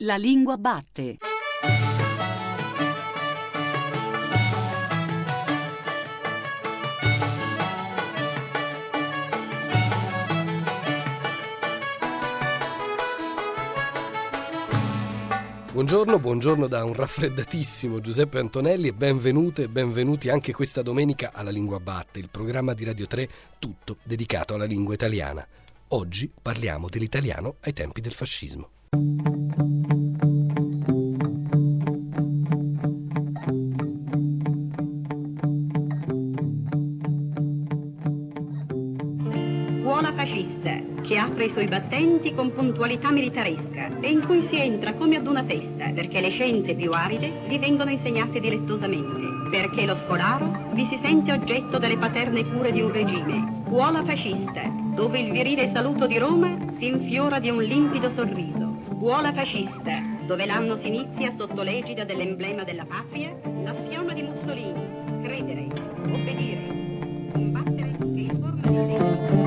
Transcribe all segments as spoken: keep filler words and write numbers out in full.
La lingua batte. Buongiorno, buongiorno da un raffreddatissimo Giuseppe Antonelli e benvenute e benvenuti anche questa domenica alla Lingua Batte, il programma di Radio tre tutto dedicato alla lingua italiana. Oggi parliamo dell'italiano ai tempi del fascismo. Scuola fascista, che apre i suoi battenti con puntualità militaresca e in cui si entra come ad una festa, perché le scienze più aride vi vengono insegnate dilettosamente, perché lo scolaro vi si sente oggetto delle paterne cure di un regime. Scuola fascista, dove il virile saluto di Roma si infiora di un limpido sorriso. Scuola fascista, dove l'anno si inizia sotto l'egida dell'emblema della patria, l'assioma di Mussolini: credere, obbedire, combattere e il forno di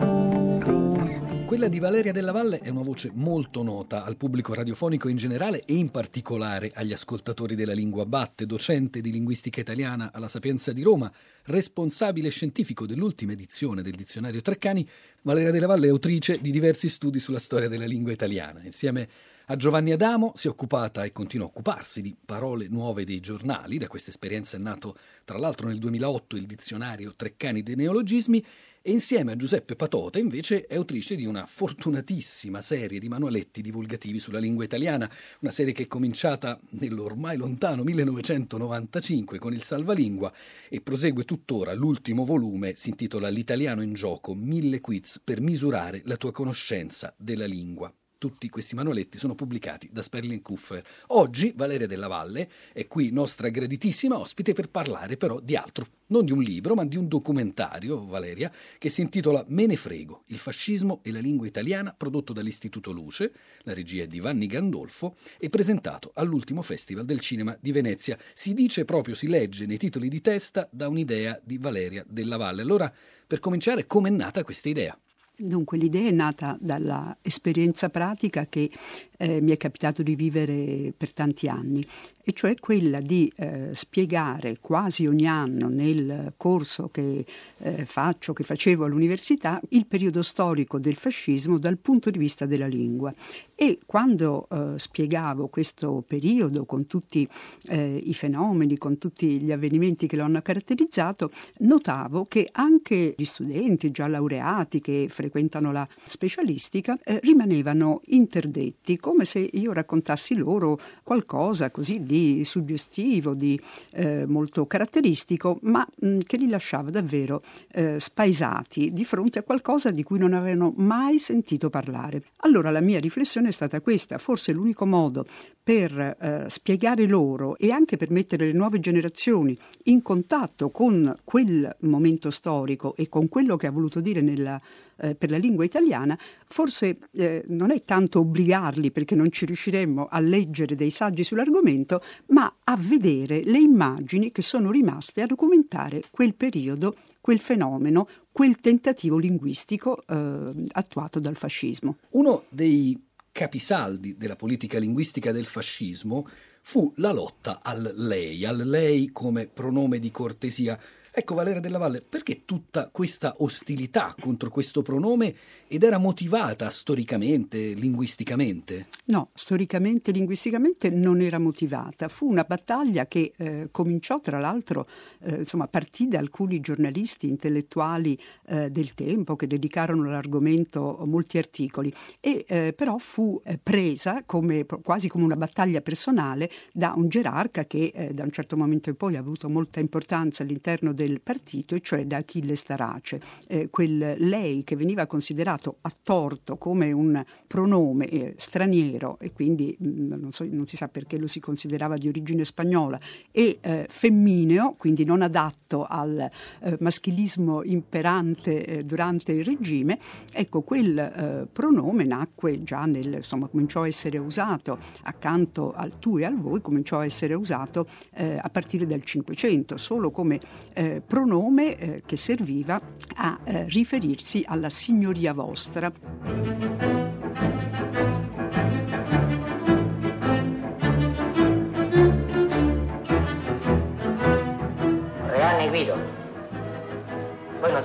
Quella di Valeria Della Valle è una voce molto nota al pubblico radiofonico in generale e in particolare agli ascoltatori della Lingua Batte, docente di linguistica italiana alla Sapienza di Roma, responsabile scientifico dell'ultima edizione del dizionario Treccani. Valeria Della Valle è autrice di diversi studi sulla storia della lingua italiana. Insieme a Giovanni Adamo si è occupata e continua a occuparsi di parole nuove dei giornali. Da questa esperienza è nato tra l'altro nel duemilaotto il dizionario Treccani dei neologismi. E insieme a Giuseppe Patota, invece, è autrice di una fortunatissima serie di manualetti divulgativi sulla lingua italiana, una serie che è cominciata nell'ormai lontano millenovecentonovantacinque con il Salvalingua e prosegue tuttora. L'ultimo volume si intitola L'italiano in gioco, mille quiz per misurare la tua conoscenza della lingua. Tutti questi manualetti sono pubblicati da Sperling-Kupfer. Oggi Valeria Della Valle è qui nostra graditissima ospite per parlare però di altro, non di un libro ma di un documentario, Valeria, che si intitola Me ne frego, il fascismo e la lingua italiana, prodotto dall'Istituto Luce, la regia è di Vanni Gandolfo e presentato all'ultimo Festival del Cinema di Venezia. Si dice proprio, si legge nei titoli di testa, da un'idea di Valeria Della Valle. Allora, per cominciare, com'è nata questa idea? Dunque l'idea è nata dalla esperienza pratica che eh, mi è capitato di vivere per tanti anni, e cioè quella di eh, spiegare quasi ogni anno nel corso che eh, faccio, che facevo all'università, il periodo storico del fascismo dal punto di vista della lingua. E quando eh, spiegavo questo periodo con tutti eh, i fenomeni, con tutti gli avvenimenti che lo hanno caratterizzato, notavo che anche gli studenti già laureati che frequentano la specialistica eh, rimanevano interdetti, come se io raccontassi loro qualcosa così di suggestivo, di eh, molto caratteristico, ma mh, che li lasciava davvero eh, spaesati di fronte a qualcosa di cui non avevano mai sentito parlare. Allora la mia riflessione è stata questa: forse l'unico modo per eh, spiegare loro e anche per mettere le nuove generazioni in contatto con quel momento storico e con quello che ha voluto dire nella, eh, per la lingua italiana, forse eh, non è tanto obbligarli, perché non ci riusciremmo a leggere dei saggi sull'argomento, ma a vedere le immagini che sono rimaste a documentare quel periodo, quel fenomeno, quel tentativo linguistico eh, attuato dal fascismo. Uno dei capisaldi della politica linguistica del fascismo fu la lotta al lei, al lei come pronome di cortesia. Ecco, Valeria Della Valle, perché tutta questa ostilità contro questo pronome, ed era motivata storicamente, linguisticamente? No, storicamente, linguisticamente non era motivata. Fu una battaglia che eh, cominciò, tra l'altro, eh, insomma, partì da alcuni giornalisti intellettuali eh, del tempo che dedicarono all'argomento molti articoli, e eh, però fu eh, presa come, quasi come una battaglia personale da un gerarca che eh, da un certo momento in poi ha avuto molta importanza all'interno del partito, e cioè da Achille Starace. Eh, quel lei che veniva considerato a torto come un pronome eh, straniero, e quindi mh, non, so, non si sa perché lo si considerava di origine spagnola, e eh, femmineo, quindi non adatto al eh, maschilismo imperante eh, durante il regime. Ecco, quel eh, pronome nacque già nel, insomma, cominciò a essere usato accanto al tu e al voi, cominciò a essere usato eh, a partire dal Cinquecento, solo come eh, pronome eh, che serviva a eh, riferirsi alla signoria vostra.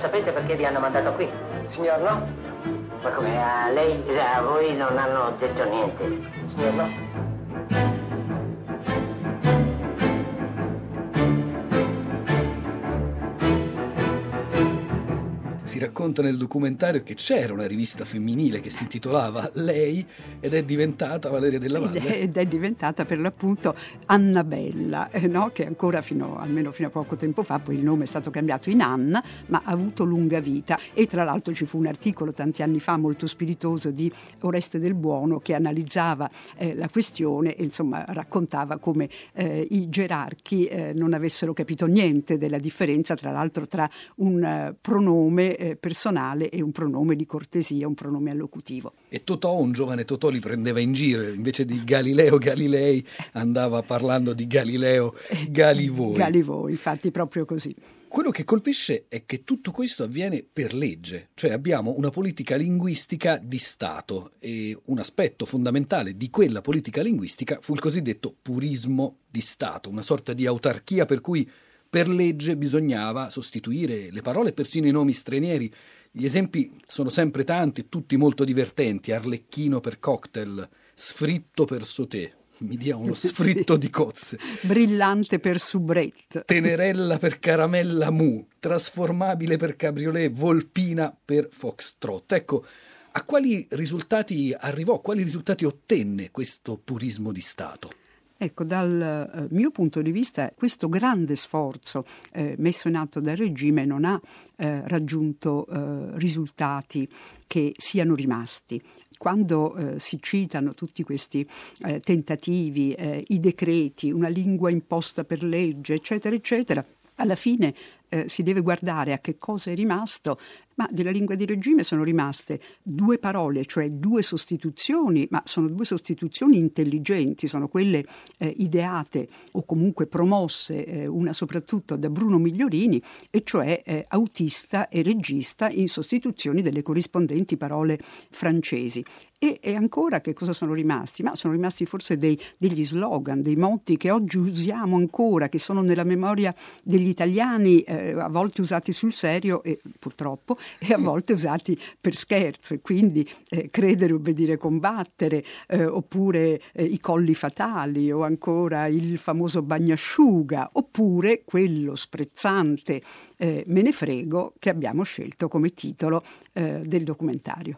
sapete perché vi hanno mandato qui? Signor no? Ma come, a lei, a voi non hanno detto niente? Signor no? Si racconta nel documentario che c'era una rivista femminile che si intitolava Lei ed è diventata Valeria Della Valle. Ed è, ed è diventata per l'appunto Annabella, eh, no? Che ancora fino, almeno fino a poco tempo fa, poi il nome è stato cambiato in Anna, ma ha avuto lunga vita. E tra l'altro ci fu un articolo tanti anni fa molto spiritoso di Oreste Del Buono che analizzava eh, la questione e insomma raccontava come eh, i gerarchi eh, non avessero capito niente della differenza tra l'altro tra un uh, pronome personale e un pronome di cortesia, un pronome allocutivo. E Totò, un giovane Totò, li prendeva in giro, invece di Galileo Galilei andava parlando di Galileo Galivoi. Galivoi, infatti proprio così. Quello che colpisce è che tutto questo avviene per legge, cioè abbiamo una politica linguistica di Stato e un aspetto fondamentale di quella politica linguistica fu il cosiddetto purismo di Stato, una sorta di autarchia per cui per legge bisognava sostituire le parole e persino i nomi stranieri. Gli esempi sono sempre tanti, tutti molto divertenti. Arlecchino per cocktail, sfritto per sauté. Mi dia uno sfritto sì. di cozze. Brillante per soubrette. Tenerella per caramella mu. Trasformabile per cabriolet. Volpina per foxtrot. Ecco, a quali risultati arrivò, quali risultati ottenne questo purismo di Stato? Ecco, dal eh, mio punto di vista questo grande sforzo eh, messo in atto dal regime non ha eh, raggiunto eh, risultati che siano rimasti. Quando eh, si citano tutti questi eh, tentativi, eh, i decreti, una lingua imposta per legge, eccetera, eccetera, alla fine eh, si deve guardare a che cosa è rimasto, ma della lingua di regime sono rimaste due parole, cioè due sostituzioni, ma sono due sostituzioni intelligenti, sono quelle eh, ideate o comunque promosse, eh, una soprattutto da Bruno Migliorini, e cioè eh, autista e regista in sostituzioni delle corrispondenti parole francesi. E, e ancora che cosa sono rimasti? Ma sono rimasti forse dei, degli slogan, dei motti che oggi usiamo ancora, che sono nella memoria degli italiani, eh, a volte usati sul serio e purtroppo, e a volte usati per scherzo, e quindi eh, credere, obbedire, combattere, eh, oppure eh, i colli fatali, o ancora il famoso bagnasciuga, oppure quello sprezzante eh, me ne frego che abbiamo scelto come titolo eh, del documentario.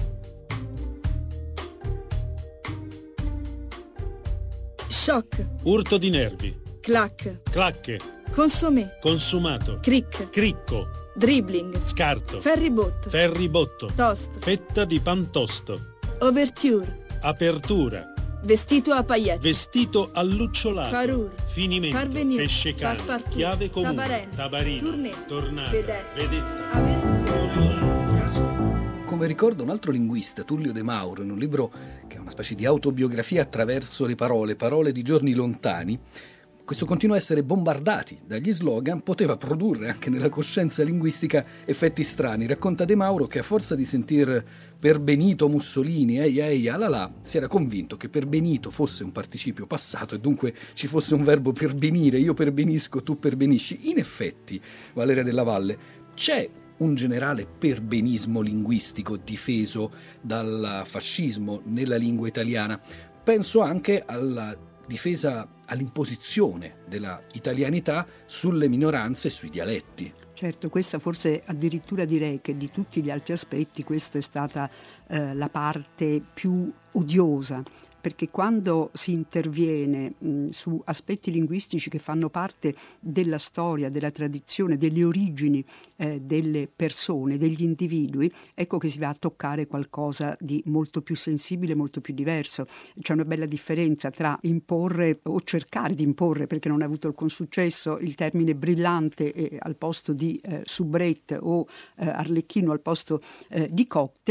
Shock. Urto di nervi. Clac. Clacche. Consommé. Consumato. Cric. Cricco. Dribbling. Scarto. Ferribotto. Ferribotto. Toast. Fetta di pantosto. Ouverture. Apertura. Vestito a paillette. Vestito allucciolato. Parure. Finimento. Parvenir. Pesce cane. Passepartout. Chiave comune. Tabarene. Tabarino. Tournée. Tornata. Vedette. Vedetta. Avertire. Come ricorda un altro linguista, Tullio De Mauro, in un libro che è una specie di autobiografia attraverso le parole, parole di giorni lontani, questo continuo a essere bombardati dagli slogan poteva produrre anche nella coscienza linguistica effetti strani. Racconta De Mauro che a forza di sentir per Benito Mussolini, ehi ehi, alalà, si era convinto che per Benito fosse un participio passato e dunque ci fosse un verbo perbenire, io perbenisco, tu perbenisci. In effetti, Valeria Della Valle, c'è un generale perbenismo linguistico difeso dal fascismo nella lingua italiana. Penso anche alla difesa, all'imposizione della italianità sulle minoranze e sui dialetti. Certo, questa forse addirittura direi che di tutti gli altri aspetti questa è stata eh, la parte più odiosa, perché quando si interviene mh, su aspetti linguistici che fanno parte della storia, della tradizione, delle origini eh, delle persone, degli individui, ecco che si va a toccare qualcosa di molto più sensibile, molto più diverso. C'è una bella differenza tra imporre o cercare di imporre, perché non ha avuto alcun successo, il termine brillante eh, al posto di eh, soubrette o eh, arlecchino al posto eh, di cocktail,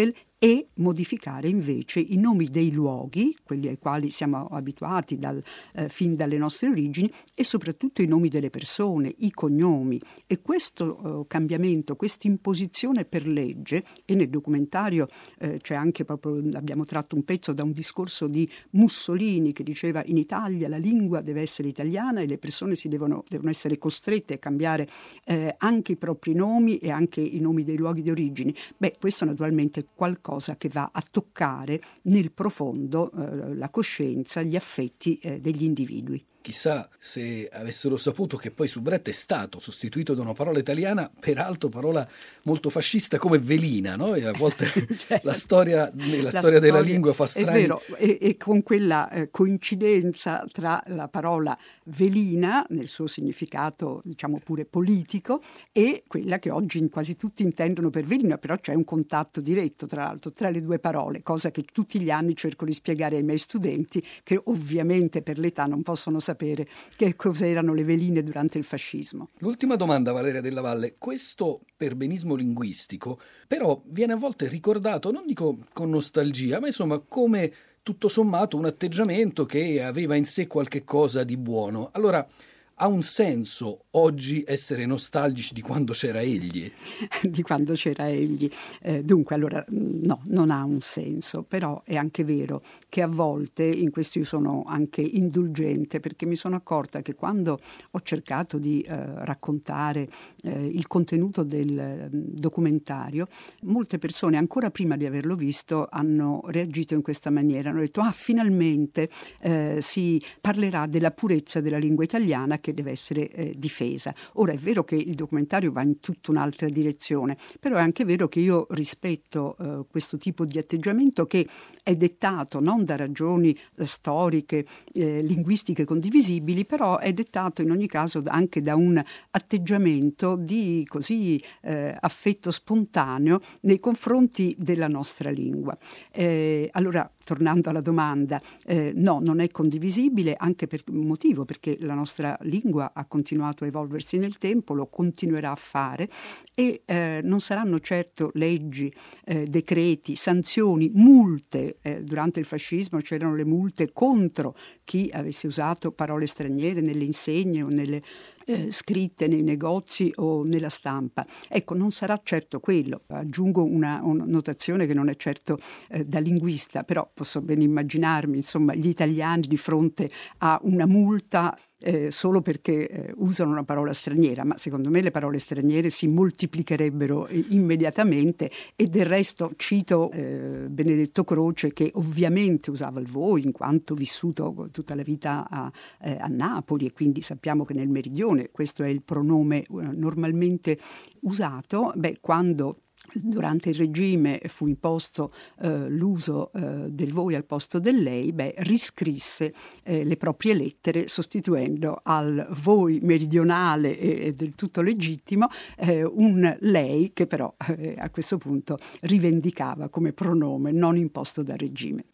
e modificare invece i nomi dei luoghi, quelli ai quali siamo abituati dal, eh, fin dalle nostre origini, e soprattutto i nomi delle persone, i cognomi. E questo eh, cambiamento, questa imposizione per legge, e nel documentario eh, c'è anche proprio, abbiamo tratto un pezzo da un discorso di Mussolini che diceva: in Italia la lingua deve essere italiana e le persone si devono, devono essere costrette a cambiare eh, anche i propri nomi e anche i nomi dei luoghi di origine. Beh, questo naturalmente è qualcosa che va a toccare nel profondo eh, la coscienza, gli affetti eh, degli individui. Chissà se avessero saputo che poi soubrette è stato sostituito da una parola italiana, peraltro parola molto fascista come velina, no? E a volte cioè, la storia, la la storia della lingua fa strani. È vero, e, e con quella eh, coincidenza tra la parola velina, nel suo significato diciamo pure politico, e quella che oggi quasi tutti intendono per velina, però c'è un contatto diretto tra l'altro tra le due parole, cosa che tutti gli anni cerco di spiegare ai miei studenti, che ovviamente per l'età non possono sapere sapere che cos'erano le veline durante il fascismo. L'ultima domanda, Valeria Della Valle: questo perbenismo linguistico però viene a volte ricordato, non dico con nostalgia, ma insomma come tutto sommato un atteggiamento che aveva in sé qualche cosa di buono. Allora, ha un senso oggi essere nostalgici di quando c'era egli? Di quando c'era egli. Eh, dunque, allora, no, non ha un senso, però è anche vero che a volte, in questo io sono anche indulgente, perché mi sono accorta che quando ho cercato di eh, raccontare eh, il contenuto del eh, documentario, molte persone, ancora prima di averlo visto, hanno reagito in questa maniera. Hanno detto: ah, finalmente eh, si parlerà della purezza della lingua italiana, che deve essere eh, difesa. Ora è vero che il documentario va in tutta un'altra direzione, però è anche vero che io rispetto eh, questo tipo di atteggiamento, che è dettato non da ragioni eh, storiche, eh, linguistiche condivisibili, però è dettato in ogni caso anche da un atteggiamento di così eh, affetto spontaneo nei confronti della nostra lingua. Eh, allora, tornando alla domanda, eh, no, non è condivisibile, anche per un motivo, perché la nostra lingua ha continuato a evolversi nel tempo, lo continuerà a fare, e eh, non saranno certo leggi, eh, decreti, sanzioni, multe. Eh, durante il fascismo c'erano le multe contro chi avesse usato parole straniere nelle insegne o nelle Eh, scritte nei negozi o nella stampa. Ecco, non sarà certo quello. Aggiungo una, una notazione che non è certo eh, da linguista, però posso ben immaginarmi, insomma, gli italiani di fronte a una multa Eh, solo perché eh, usano una parola straniera, ma secondo me le parole straniere si moltiplicherebbero eh, immediatamente, e del resto cito eh, Benedetto Croce, che ovviamente usava il voi in quanto vissuto tutta la vita a, eh, a Napoli, e quindi sappiamo che nel meridione questo è il pronome eh, normalmente usato. Beh, quando durante il regime fu imposto eh, l'uso eh, del voi al posto del lei, beh, riscrisse eh, le proprie lettere sostituendo al voi meridionale e, e del tutto legittimo eh, un lei che però eh, a questo punto rivendicava come pronome non imposto dal regime.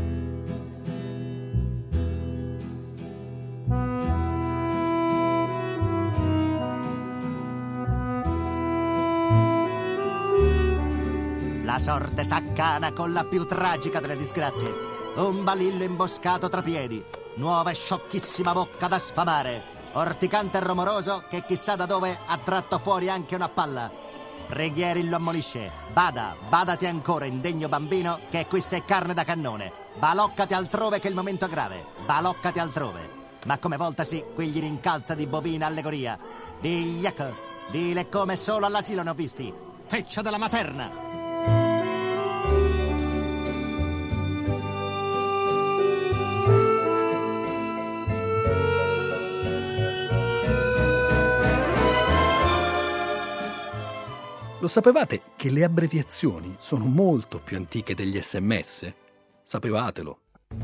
La sorte s'accana con la più tragica delle disgrazie. Un balillo imboscato tra piedi, nuova e sciocchissima bocca da sfamare, orticante e rumoroso che chissà da dove ha tratto fuori anche una palla. Preghieri lo ammonisce: bada, badati ancora, indegno bambino, che qui sei carne da cannone. Baloccati altrove che il momento è grave, baloccati altrove. Ma come voltasi, qui gli rincalza di bovina allegoria. Digliac, dile come solo all'asilo ne ho visti. Feccia della materna! Lo sapevate che le abbreviazioni sono molto più antiche degli sms? Sapevatelo.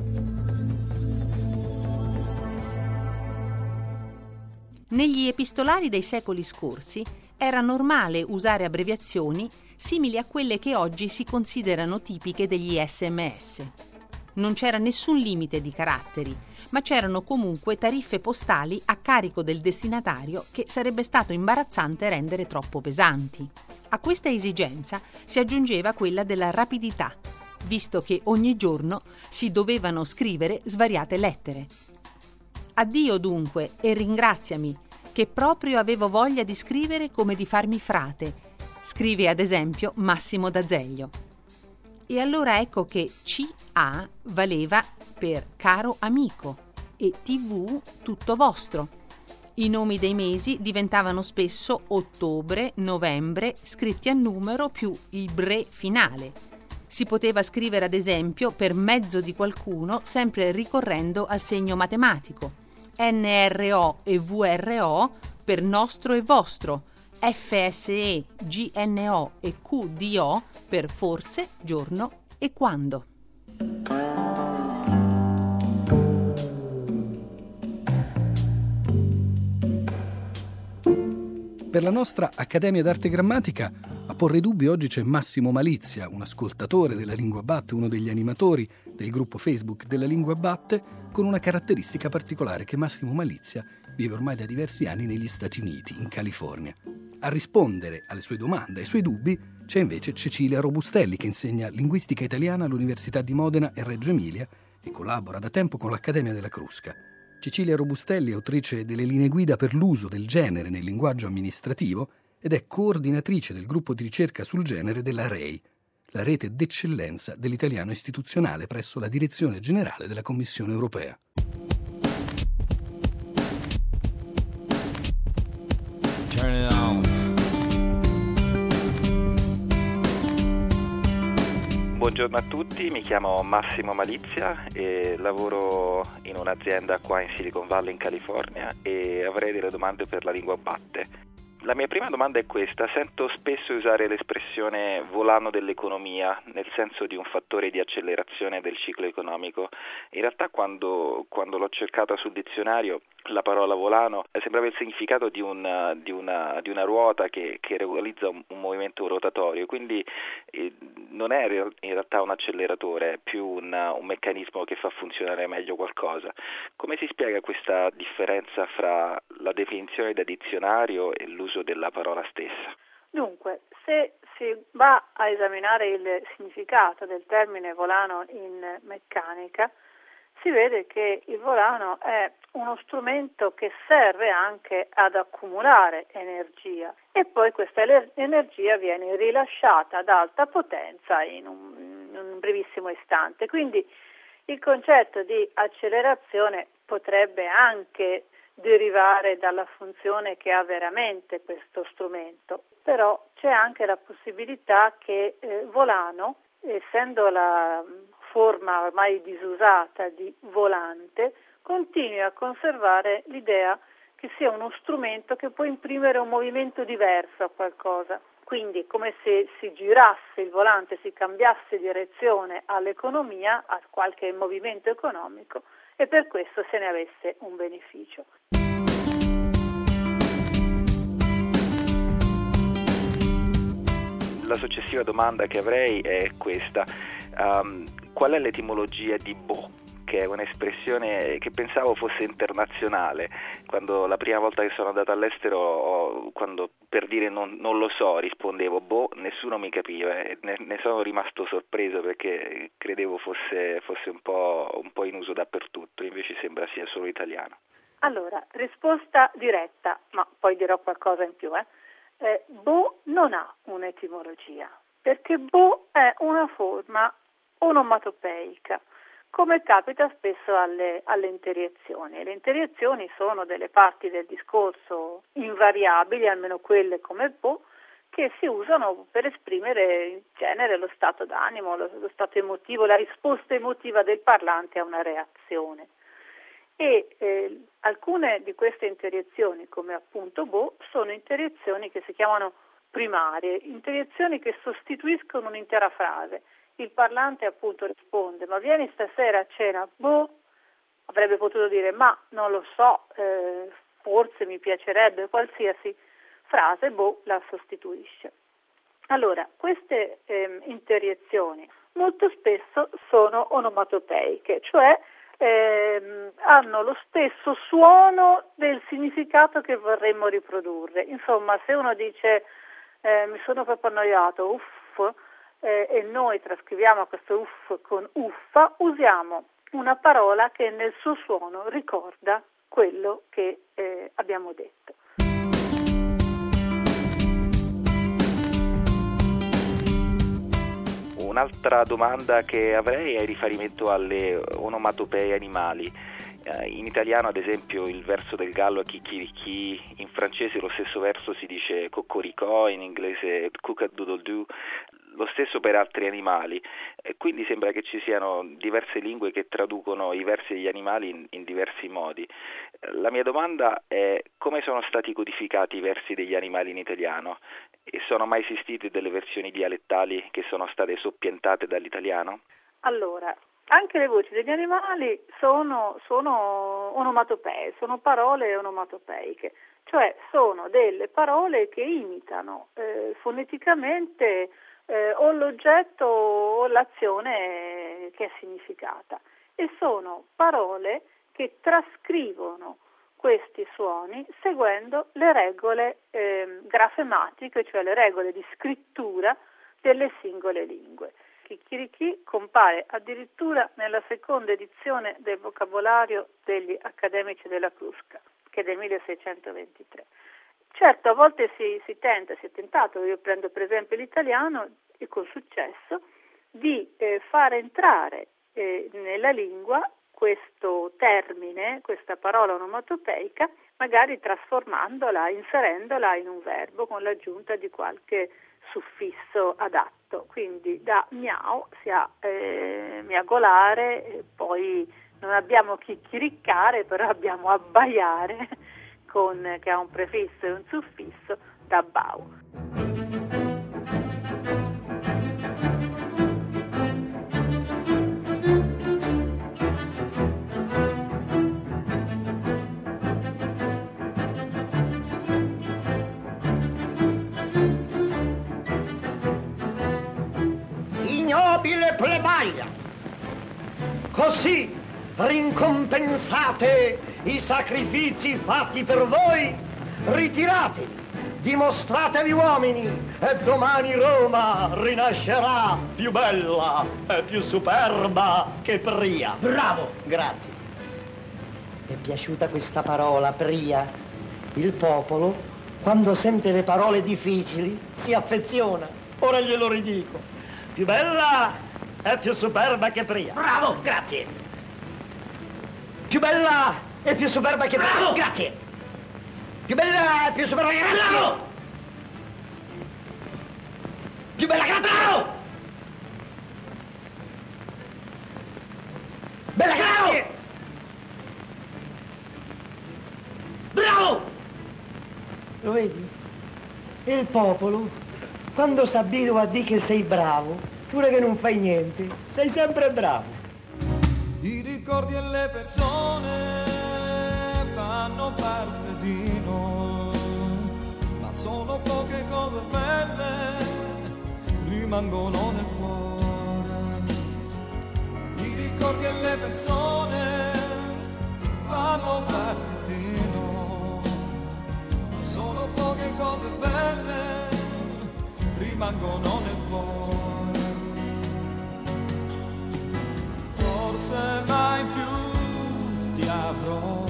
Negli epistolari dei secoli scorsi era normale usare abbreviazioni simili a quelle che oggi si considerano tipiche degli sms. Non c'era nessun limite di caratteri, ma c'erano comunque tariffe postali a carico del destinatario che sarebbe stato imbarazzante rendere troppo pesanti. A questa esigenza si aggiungeva quella della rapidità, visto che ogni giorno si dovevano scrivere svariate lettere. Addio dunque e ringraziami, che proprio avevo voglia di scrivere come di farmi frate, scrive ad esempio Massimo D'Azeglio. E allora ecco che C A valeva per caro amico e T V tutto vostro. I nomi dei mesi diventavano spesso ottobre, novembre, scritti a numero più il bre finale. Si poteva scrivere ad esempio per mezzo di qualcuno sempre ricorrendo al segno matematico. N R O e V R O per nostro e vostro, F S E, G N O e Q D O per forse, giorno e quando. Per la nostra Accademia d'Arte Grammatica a porre dubbi oggi c'è Massimo Malizia, un ascoltatore della Lingua Batte, uno degli animatori del gruppo Facebook della Lingua Batte, con una caratteristica particolare, che Massimo Malizia vive ormai da diversi anni negli Stati Uniti, in California. A rispondere alle sue domande, ai suoi dubbi, c'è invece Cecilia Robustelli, che insegna linguistica italiana all'Università di Modena e Reggio Emilia e collabora da tempo con l'Accademia della Crusca. Cecilia Robustelli è autrice delle linee guida per l'uso del genere nel linguaggio amministrativo ed è coordinatrice del gruppo di ricerca sul genere della R E I, la rete d'eccellenza dell'italiano istituzionale presso la Direzione Generale della Commissione Europea. Turn it on. Buongiorno a tutti, mi chiamo Massimo Malizia e lavoro in un'azienda qua in Silicon Valley in California e avrei delle domande per la Lingua Batte. La mia prima domanda è questa: sento spesso usare l'espressione volano dell'economia nel senso di un fattore di accelerazione del ciclo economico. In realtà quando, quando l'ho cercata sul dizionario la parola volano sembrava il significato di, un, di, una, di una ruota che, che realizza un, un movimento rotatorio, quindi eh, non è in realtà un acceleratore, è più un, un meccanismo che fa funzionare meglio qualcosa. Come si spiega questa differenza fra la definizione da dizionario e l'uso della parola stessa? Dunque, se si va a esaminare il significato del termine volano in meccanica, si vede che il volano è uno strumento che serve anche ad accumulare energia e poi questa energia viene rilasciata ad alta potenza in un, in un brevissimo istante. Quindi il concetto di accelerazione potrebbe anche derivare dalla funzione che ha veramente questo strumento, però c'è anche la possibilità che eh, volano, essendo la forma ormai disusata di volante, continui a conservare l'idea che sia uno strumento che può imprimere un movimento diverso a qualcosa. Quindi è come se si girasse il volante, si cambiasse direzione all'economia, a qualche movimento economico, e per questo se ne avesse un beneficio. La successiva domanda che avrei è questa: um, qual è l'etimologia di bo? Che è un'espressione che pensavo fosse internazionale. Quando la prima volta che sono andato all'estero, quando per dire non, non lo so rispondevo boh, nessuno mi capiva e ne, ne sono rimasto sorpreso perché credevo fosse, fosse un po', un po' in uso dappertutto, invece sembra sia solo italiano. Allora, risposta diretta, ma poi dirò qualcosa in più. Eh. Eh, bo non ha un'etimologia, perché bo è una forma onomatopeica, come capita spesso alle, alle interiezioni. Le interiezioni sono delle parti del discorso invariabili, almeno quelle come bo, che si usano per esprimere in genere lo stato d'animo, lo, lo stato emotivo, la risposta emotiva del parlante a una reazione. E eh, alcune di queste interiezioni, come appunto bo, sono interiezioni che si chiamano primarie, interiezioni che sostituiscono un'intera frase. Il parlante appunto risponde: ma vieni stasera a cena? Boh, avrebbe potuto dire ma non lo so, eh, forse mi piacerebbe, qualsiasi frase boh la sostituisce. Allora, queste eh, interiezioni molto spesso sono onomatopeiche, cioè ehm, hanno lo stesso suono del significato che vorremmo riprodurre. Insomma, se uno dice eh, mi sono proprio annoiato, uff, eh, e noi trascriviamo questo uff con uffa, usiamo una parola che nel suo suono ricorda quello che eh, abbiamo detto. Un'altra domanda che avrei è riferimento alle onomatopee animali. In italiano, ad esempio, il verso del gallo è chicchirichì, in francese lo stesso verso si dice coccoricò, in inglese cuckadoodle-doo, lo stesso per altri animali. E quindi sembra che ci siano diverse lingue che traducono i versi degli animali in, in diversi modi. La mia domanda è: come sono stati codificati i versi degli animali in italiano? E sono mai esistite delle versioni dialettali che sono state soppiantate dall'italiano? Allora, anche le voci degli animali sono, sono onomatopee, sono parole onomatopeiche, cioè sono delle parole che imitano eh, foneticamente eh, o l'oggetto o l'azione che è significata, e sono parole che trascrivono questi suoni seguendo le regole eh, grafematiche, cioè le regole di scrittura delle singole lingue. Chicchirichì compare addirittura nella seconda edizione del vocabolario degli accademici della Crusca, che è del milleseicentoventitré. Certo, a volte si, si tenta, si è tentato, io prendo per esempio l'italiano, e con successo, di eh, far entrare eh, nella lingua questo termine, questa parola onomatopeica, magari trasformandola, inserendola in un verbo con l'aggiunta di qualche suffisso adatto. Quindi da miau si ha eh, miagolare, e poi non abbiamo chicchiriccare, però abbiamo abbaiare, con, che ha un prefisso e un suffisso, da bau. Ignobile plebaglia, così rincompensate i sacrifici fatti per voi, ritiratevi, dimostratevi uomini, e domani Roma rinascerà più bella e più superba che Pria. Bravo! Grazie. È piaciuta questa parola, Pria? Il popolo, quando sente le parole difficili, si affeziona. Ora glielo ridico. Più bella e più superba che Pria. Bravo, grazie. Più bella e più superba che Pria. Bravo, grazie. Più bella e più superba che Pria. Bravo. Più bella che Bravo. Bella grazie. Bravo. Lo vedi? Il popolo, quando s'abitua a dire che sei bravo, pure che non fai niente, sei sempre bravo. I ricordi e le persone fanno parte di noi, ma sono poche cose belle, rimangono nel cuore. I ricordi e le persone fanno parte di noi, ma sono poche cose belle, rimangono nel cuore. Forse mai più ti avrò,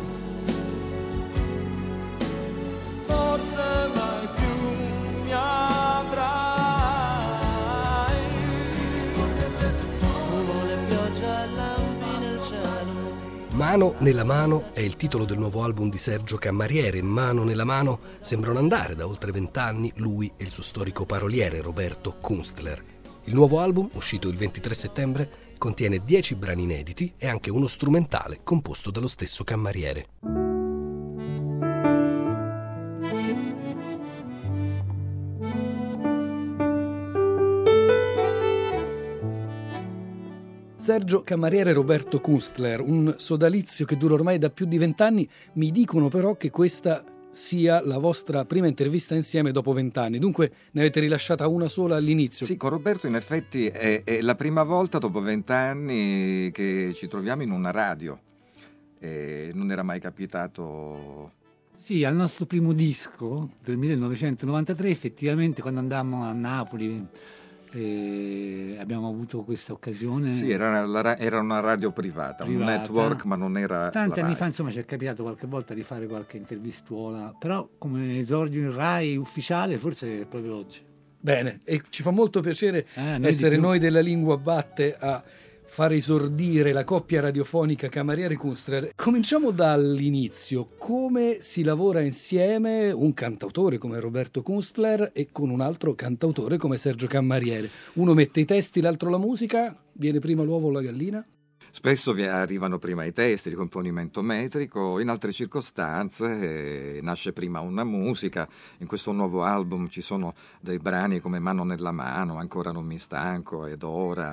forse mai più mi avrai. Nuvole, pioggia, lampi nel cielo. Mano nella mano è il titolo del nuovo album di Sergio Cammariere. Mano nella mano sembrano andare da oltre vent'anni lui e il suo storico paroliere Roberto Kunstler. Il nuovo album, uscito il ventitré settembre, contiene dieci brani inediti e anche uno strumentale composto dallo stesso Cammariere. Sergio Cammariere e Roberto Kunstler, un sodalizio che dura ormai da più di vent'anni. Mi dicono però che questa sia la vostra prima intervista insieme dopo vent'anni. Dunque ne avete rilasciata una sola all'inizio. Sì, con Roberto in effetti è, è la prima volta dopo vent'anni che ci troviamo in una radio. E non era mai capitato. Sì, al nostro primo disco del millenovecentonovantatré, effettivamente, quando andammo a Napoli, eh, abbiamo avuto questa occasione. Sì, era, la, era una radio privata, privata, un network, ma non era. Tanti anni fa, insomma, ci è capitato qualche volta di fare qualche intervistuola, però come esordio in Rai ufficiale forse è proprio oggi. Bene, e ci fa molto piacere eh, noi essere noi della Lingua Batte a fare esordire la coppia radiofonica Camariere-Kunstler. Cominciamo dall'inizio. Come si lavora insieme un cantautore come Roberto Kunstler e con un altro cantautore come Sergio Camariere? Uno mette i testi, l'altro la musica? Viene prima l'uovo o la gallina? Spesso vi arrivano prima i testi di componimento metrico, in altre circostanze eh, nasce prima una musica. In questo nuovo album ci sono dei brani come Mano nella mano, Ancora non mi stanco ed Ora,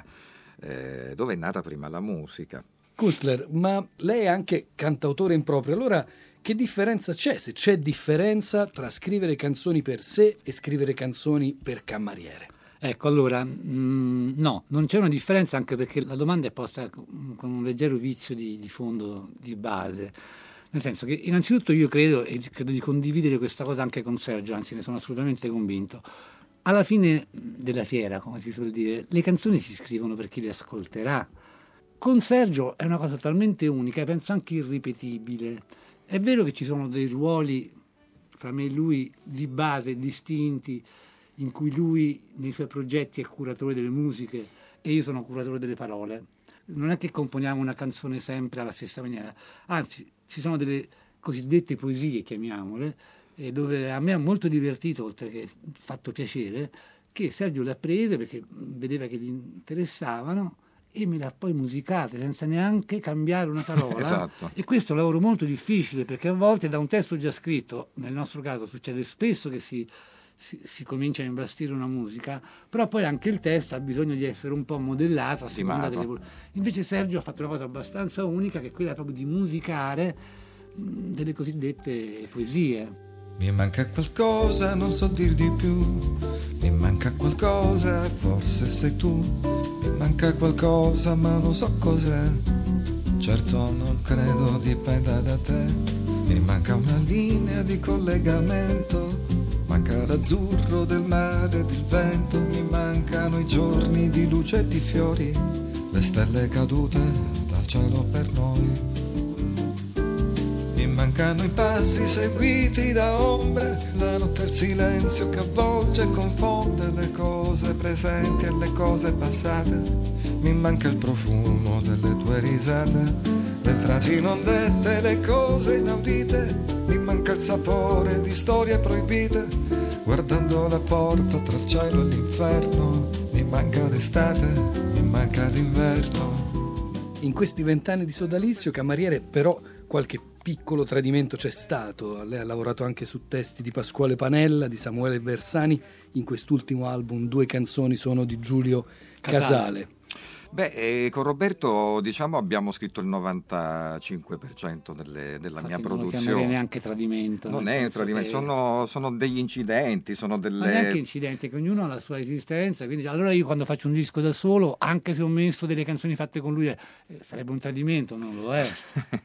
Eh, dove è nata prima la musica. Kunstler, ma lei è anche cantautore in proprio, allora che differenza c'è, se c'è differenza tra scrivere canzoni per sé e scrivere canzoni per Camariere? Ecco, allora, mh, no, non c'è una differenza, anche perché la domanda è posta con un leggero vizio di, di fondo, di base. Nel senso che innanzitutto io credo, e credo di condividere questa cosa anche con Sergio, anzi ne sono assolutamente convinto, alla fine della fiera, come si suol dire, le canzoni si scrivono per chi le ascolterà. Con Sergio è una cosa talmente unica, penso anche irripetibile. È vero che ci sono dei ruoli fra me e lui di base distinti, in cui lui nei suoi progetti è curatore delle musiche e io sono curatore delle parole. Non è che componiamo una canzone sempre alla stessa maniera, anzi ci sono delle cosiddette poesie, chiamiamole, e dove a me ha molto divertito, oltre che fatto piacere, che Sergio le ha prese perché vedeva che gli interessavano e me le ha poi musicate senza neanche cambiare una parola. Esatto. E questo è un lavoro molto difficile, perché a volte da un testo già scritto, nel nostro caso succede spesso che si, si, si comincia a imbastire una musica, però poi anche il testo ha bisogno di essere un po' modellato a seconda delle... Invece Sergio ha fatto una cosa abbastanza unica, che è quella proprio di musicare mh, delle cosiddette poesie. Mi manca qualcosa, non so dir di più. Mi manca qualcosa, forse sei tu. Mi manca qualcosa, ma non so cos'è. Certo non credo dipenda da te. Mi manca una linea di collegamento. Manca l'azzurro del mare ed il vento. Mi mancano i giorni di luce e di fiori. Le stelle cadute dal cielo per noi. Mi mancano i passi seguiti da ombre, la notte e il silenzio che avvolge e confonde le cose presenti e le cose passate. Mi manca il profumo delle tue risate, le frasi non dette, le cose inaudite. Mi manca il sapore di storie proibite, guardando la porta tra il cielo e l'inferno. Mi manca l'estate, mi manca l'inverno. In questi vent'anni di sodalizio, Camariere, però qualche piccolo tradimento c'è stato. Lei ha lavorato anche su testi di Pasquale Panella, di Samuele Bersani. In quest'ultimo album due canzoni sono di Giulio Casale. Casale. Beh, eh, con Roberto diciamo abbiamo scritto il novantacinque per cento delle, della Infatti mia non produzione. Non è neanche tradimento. Non è un tradimento, che... sono, sono degli incidenti, sono delle... Ma neanche incidenti, che ognuno ha la sua esistenza, quindi allora io quando faccio un disco da solo, anche se ho messo delle canzoni fatte con lui, eh, sarebbe un tradimento, non lo è.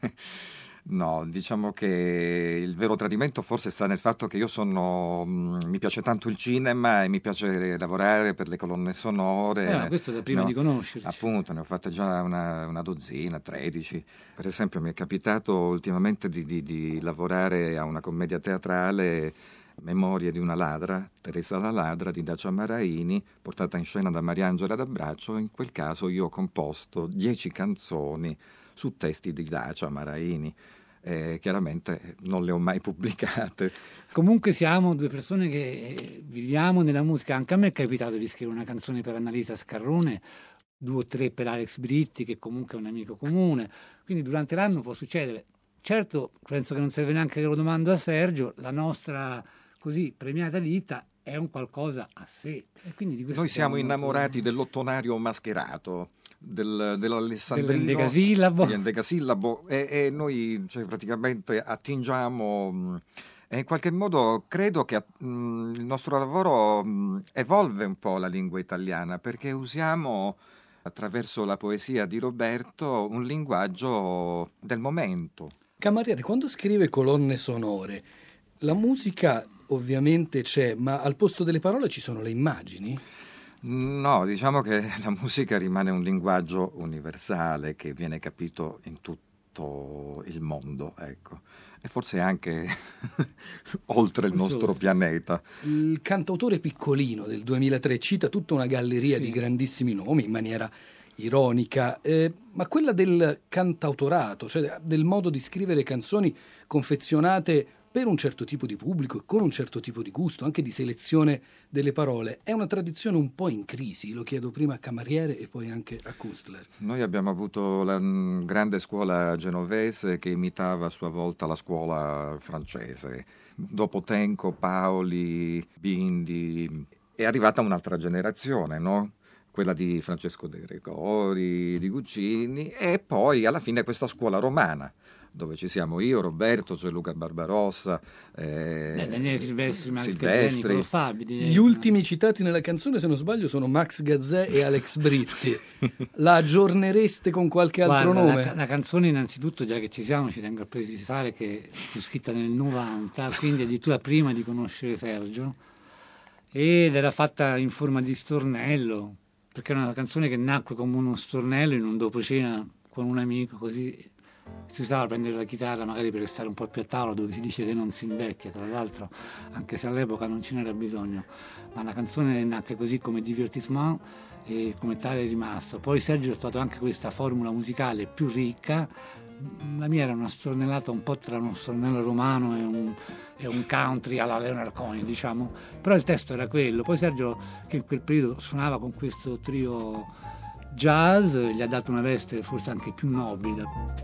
No, diciamo che il vero tradimento forse sta nel fatto che io sono mh, mi piace tanto il cinema e mi piace lavorare per le colonne sonore. Eh, ma questo da prima no, di conoscerci. Appunto, ne ho fatte già una, una dozzina, tredici. Per esempio mi è capitato ultimamente di, di, di lavorare a una commedia teatrale, Memorie di una ladra, Teresa la ladra di Dacia Maraini, portata in scena da Mariangela D'Abbraccio. In quel caso io ho composto dieci canzoni su testi di Dacia Maraini. Eh, chiaramente non le ho mai pubblicate. Comunque siamo due persone che viviamo nella musica. Anche a me è capitato di scrivere una canzone per Annalisa Scarrone, due o tre per Alex Britti, che comunque è un amico comune, quindi durante l'anno può succedere. Certo, penso che non serve neanche che lo domando a Sergio, la nostra così premiata vita è un qualcosa a sé. E quindi di questo noi siamo molto... innamorati dell'ottonario mascherato, del, dell'alessandrino, dell'endecasillabo, dell'endecasillabo e, e noi cioè, praticamente attingiamo mh, E in qualche modo credo che mh, il nostro lavoro mh, evolve un po' la lingua italiana, perché usiamo attraverso la poesia di Roberto un linguaggio del momento. Camariere, quando scrive colonne sonore, la musica ovviamente c'è, ma al posto delle parole ci sono le immagini? No, diciamo che la musica rimane un linguaggio universale che viene capito in tutto il mondo, ecco. E forse anche oltre il nostro pianeta. Il cantautore Piccolino del duemilatré cita tutta una galleria Sì. di grandissimi nomi in maniera ironica, eh, ma quella del cantautorato, cioè del modo di scrivere canzoni confezionate per un certo tipo di pubblico e con un certo tipo di gusto, anche di selezione delle parole, è una tradizione un po' in crisi. Lo chiedo prima a Camariere e poi anche a Kunstler. Noi abbiamo avuto la mh, grande scuola genovese che imitava a sua volta la scuola francese. Dopo Tenco, Paoli, Bindi, è arrivata un'altra generazione, no? Quella di Francesco De Gregori, di Guccini, e poi alla fine questa scuola romana, dove ci siamo io, Roberto, c'è Luca Barbarossa, eh, Beh, Daniele Silvestri, Max Gazzè, Silvestri. Nicolò Fabi. direi. Gli ultimi citati nella canzone, se non sbaglio, sono Max Gazzè e Alex Britti. La aggiornereste con qualche altro Guarda, nome? La, la canzone innanzitutto, già che ci siamo, ci tengo a precisare che fu scritta nel novanta, quindi addirittura prima di conoscere Sergio, ed era fatta in forma di stornello, perché era una canzone che nacque come uno stornello in un dopo cena con un amico, così si usava a prendere la chitarra magari per restare un po' più a tavola, dove si dice che non si invecchia, tra l'altro, anche se all'epoca non ce n'era bisogno, ma la canzone nacque così come divertissement e come tale è rimasto. Poi Sergio ha trovato anche questa formula musicale più ricca. La mia era una stornellata un po' tra uno stornello romano e un, e un country alla Leonard Cohen, diciamo, però il testo era quello. Poi Sergio, che in quel periodo suonava con questo trio jazz, gli ha dato una veste forse anche più nobile.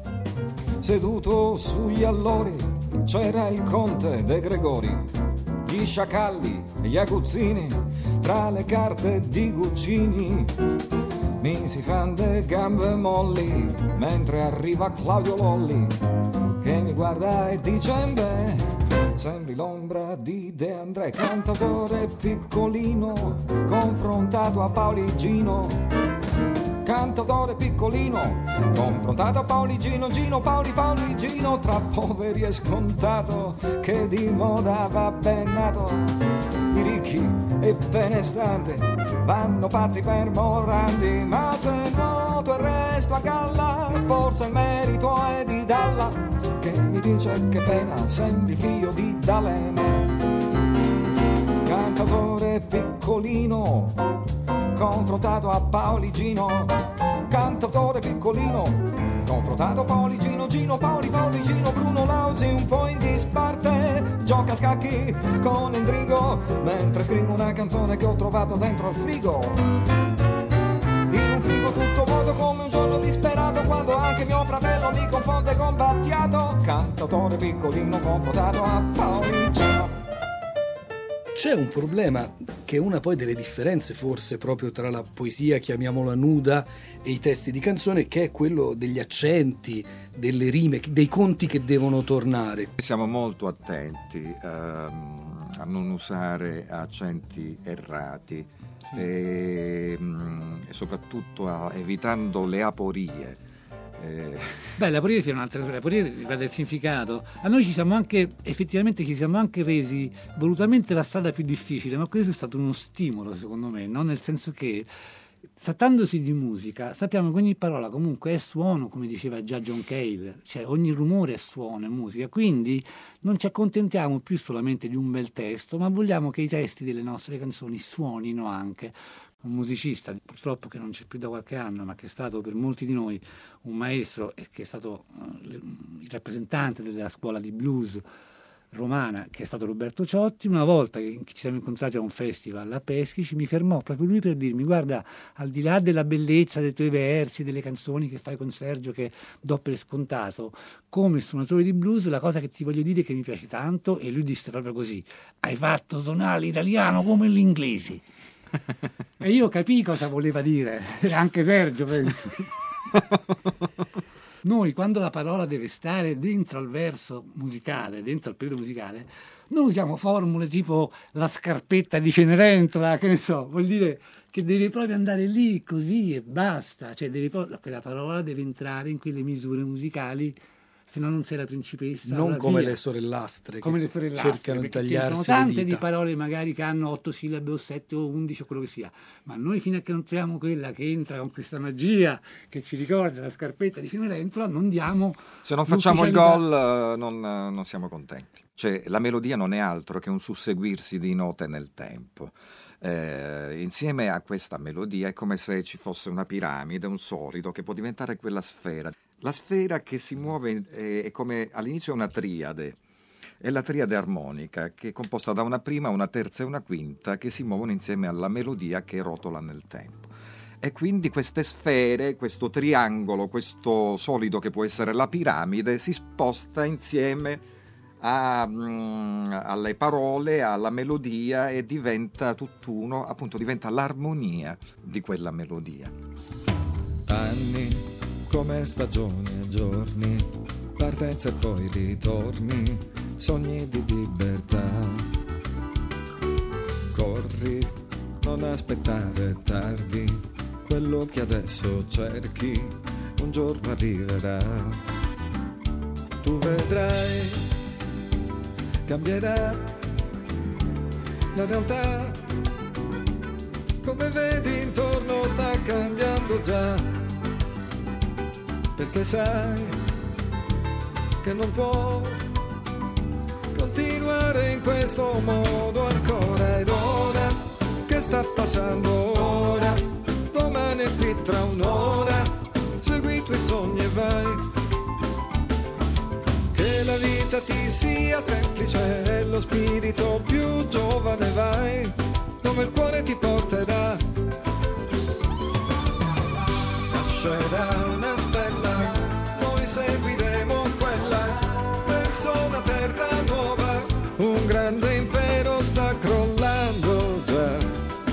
Seduto sugli allori c'era il conte De Gregori, gli sciacalli e gli aguzzini tra le carte di Guccini. Mi si fan de gambe molli mentre arriva Claudio Lolli, che mi guarda e dice: beh, sembri l'ombra di De André, cantautore piccolino confrontato a Pauligino. Cantautore piccolino confrontato a Pauligino, Gino, Paoli, Pauligino, tra poveri è scontato che di moda va ben nato. I ricchi e benestanti vanno pazzi per Morandi, ma se noto e resto a galla, forse il merito è di Dalla, che mi dice che pena sembri figlio di D'Alema. Cantautore piccolino confrontato a Pauligino, cantautore piccolino confrontato a Pauligino, Gino, Paoli, Pauligino, Bruno Lauzi un po' in disparte, gioca a scacchi con Endrigo mentre scrivo una canzone che ho trovato dentro al frigo. In un frigo tutto vuoto come un giorno disperato, quando anche mio fratello mi confonde con Battiato. Cantautore piccolino confrontato a Pauligino. C'è un problema che è una poi delle differenze forse proprio tra la poesia, chiamiamola nuda, e i testi di canzone, che è quello degli accenti, delle rime, dei conti che devono tornare. Siamo molto attenti ehm, a non usare accenti errati, sì. e, e soprattutto a, evitando le aporie. Beh, la poesia è un'altra, la poesia riguarda il significato. A noi ci siamo anche, effettivamente ci siamo anche resi volutamente la strada più difficile, ma questo è stato uno stimolo secondo me, no? Nel senso che, trattandosi di musica, sappiamo che ogni parola comunque è suono, come diceva già John Cale, cioè ogni rumore è suono, è musica, quindi non ci accontentiamo più solamente di un bel testo, ma vogliamo che i testi delle nostre canzoni suonino anche. Un musicista, purtroppo che non c'è più da qualche anno, ma che è stato per molti di noi un maestro e che è stato uh, il rappresentante della scuola di blues romana, che è stato Roberto Ciotti. Una volta che ci siamo incontrati a un festival a Peschici, mi fermò proprio lui per dirmi: guarda, al di là della bellezza dei tuoi versi, delle canzoni che fai con Sergio, che do per scontato, come suonatore di blues la cosa che ti voglio dire che mi piace tanto, e lui disse proprio così: hai fatto suonare l'italiano come l'inglese. E io capii cosa voleva dire, anche Sergio penso. Noi, quando la parola deve stare dentro al verso musicale, dentro al periodo musicale, non usiamo formule tipo la scarpetta di Cenerentola, che ne so, vuol dire che devi proprio andare lì così e basta, cioè devi proprio, quella parola deve entrare in quelle misure musicali, se no non sei la principessa. Non come via. le sorellastre, come che le sorellastre, cercano di perché ci sono tagliarsi tante le di dita. parole magari che hanno otto sillabe o sette o undici o quello che sia, ma noi fino a che non troviamo quella che entra con questa magia che ci ricorda la scarpetta di Cenerentola, non diamo Se non facciamo il l'ufficialità. gol eh, non, eh, non siamo contenti. Cioè, la melodia non è altro che un susseguirsi di note nel tempo. Eh, insieme a questa melodia è come se ci fosse una piramide, un solido che può diventare quella sfera. La sfera che si muove è, è come all'inizio una triade. È la triade armonica, che è composta da una prima, una terza e una quinta, che si muovono insieme alla melodia che rotola nel tempo. E quindi queste sfere, questo triangolo, questo solido che può essere la piramide, si sposta insieme a, mm, alle parole, alla melodia e diventa tutt'uno, appunto diventa l'armonia di quella melodia. Anni come stagioni e giorni, partenze e poi ritorni, sogni di libertà. Corri, non aspettare tardi, quello che adesso cerchi un giorno arriverà. Tu vedrai, cambierà la realtà, come vedi intorno sta cambiando già, perché sai che non può continuare in questo modo ancora. Ed ora che sta passando ora, domani è qui tra un'ora, segui i tuoi sogni e vai. Che la vita ti sia semplice e lo spirito più giovane vai, dove il cuore ti porterà. Nascerà una stella, noi seguiremo quella, verso una terra nuova, un grande impero sta crollando già.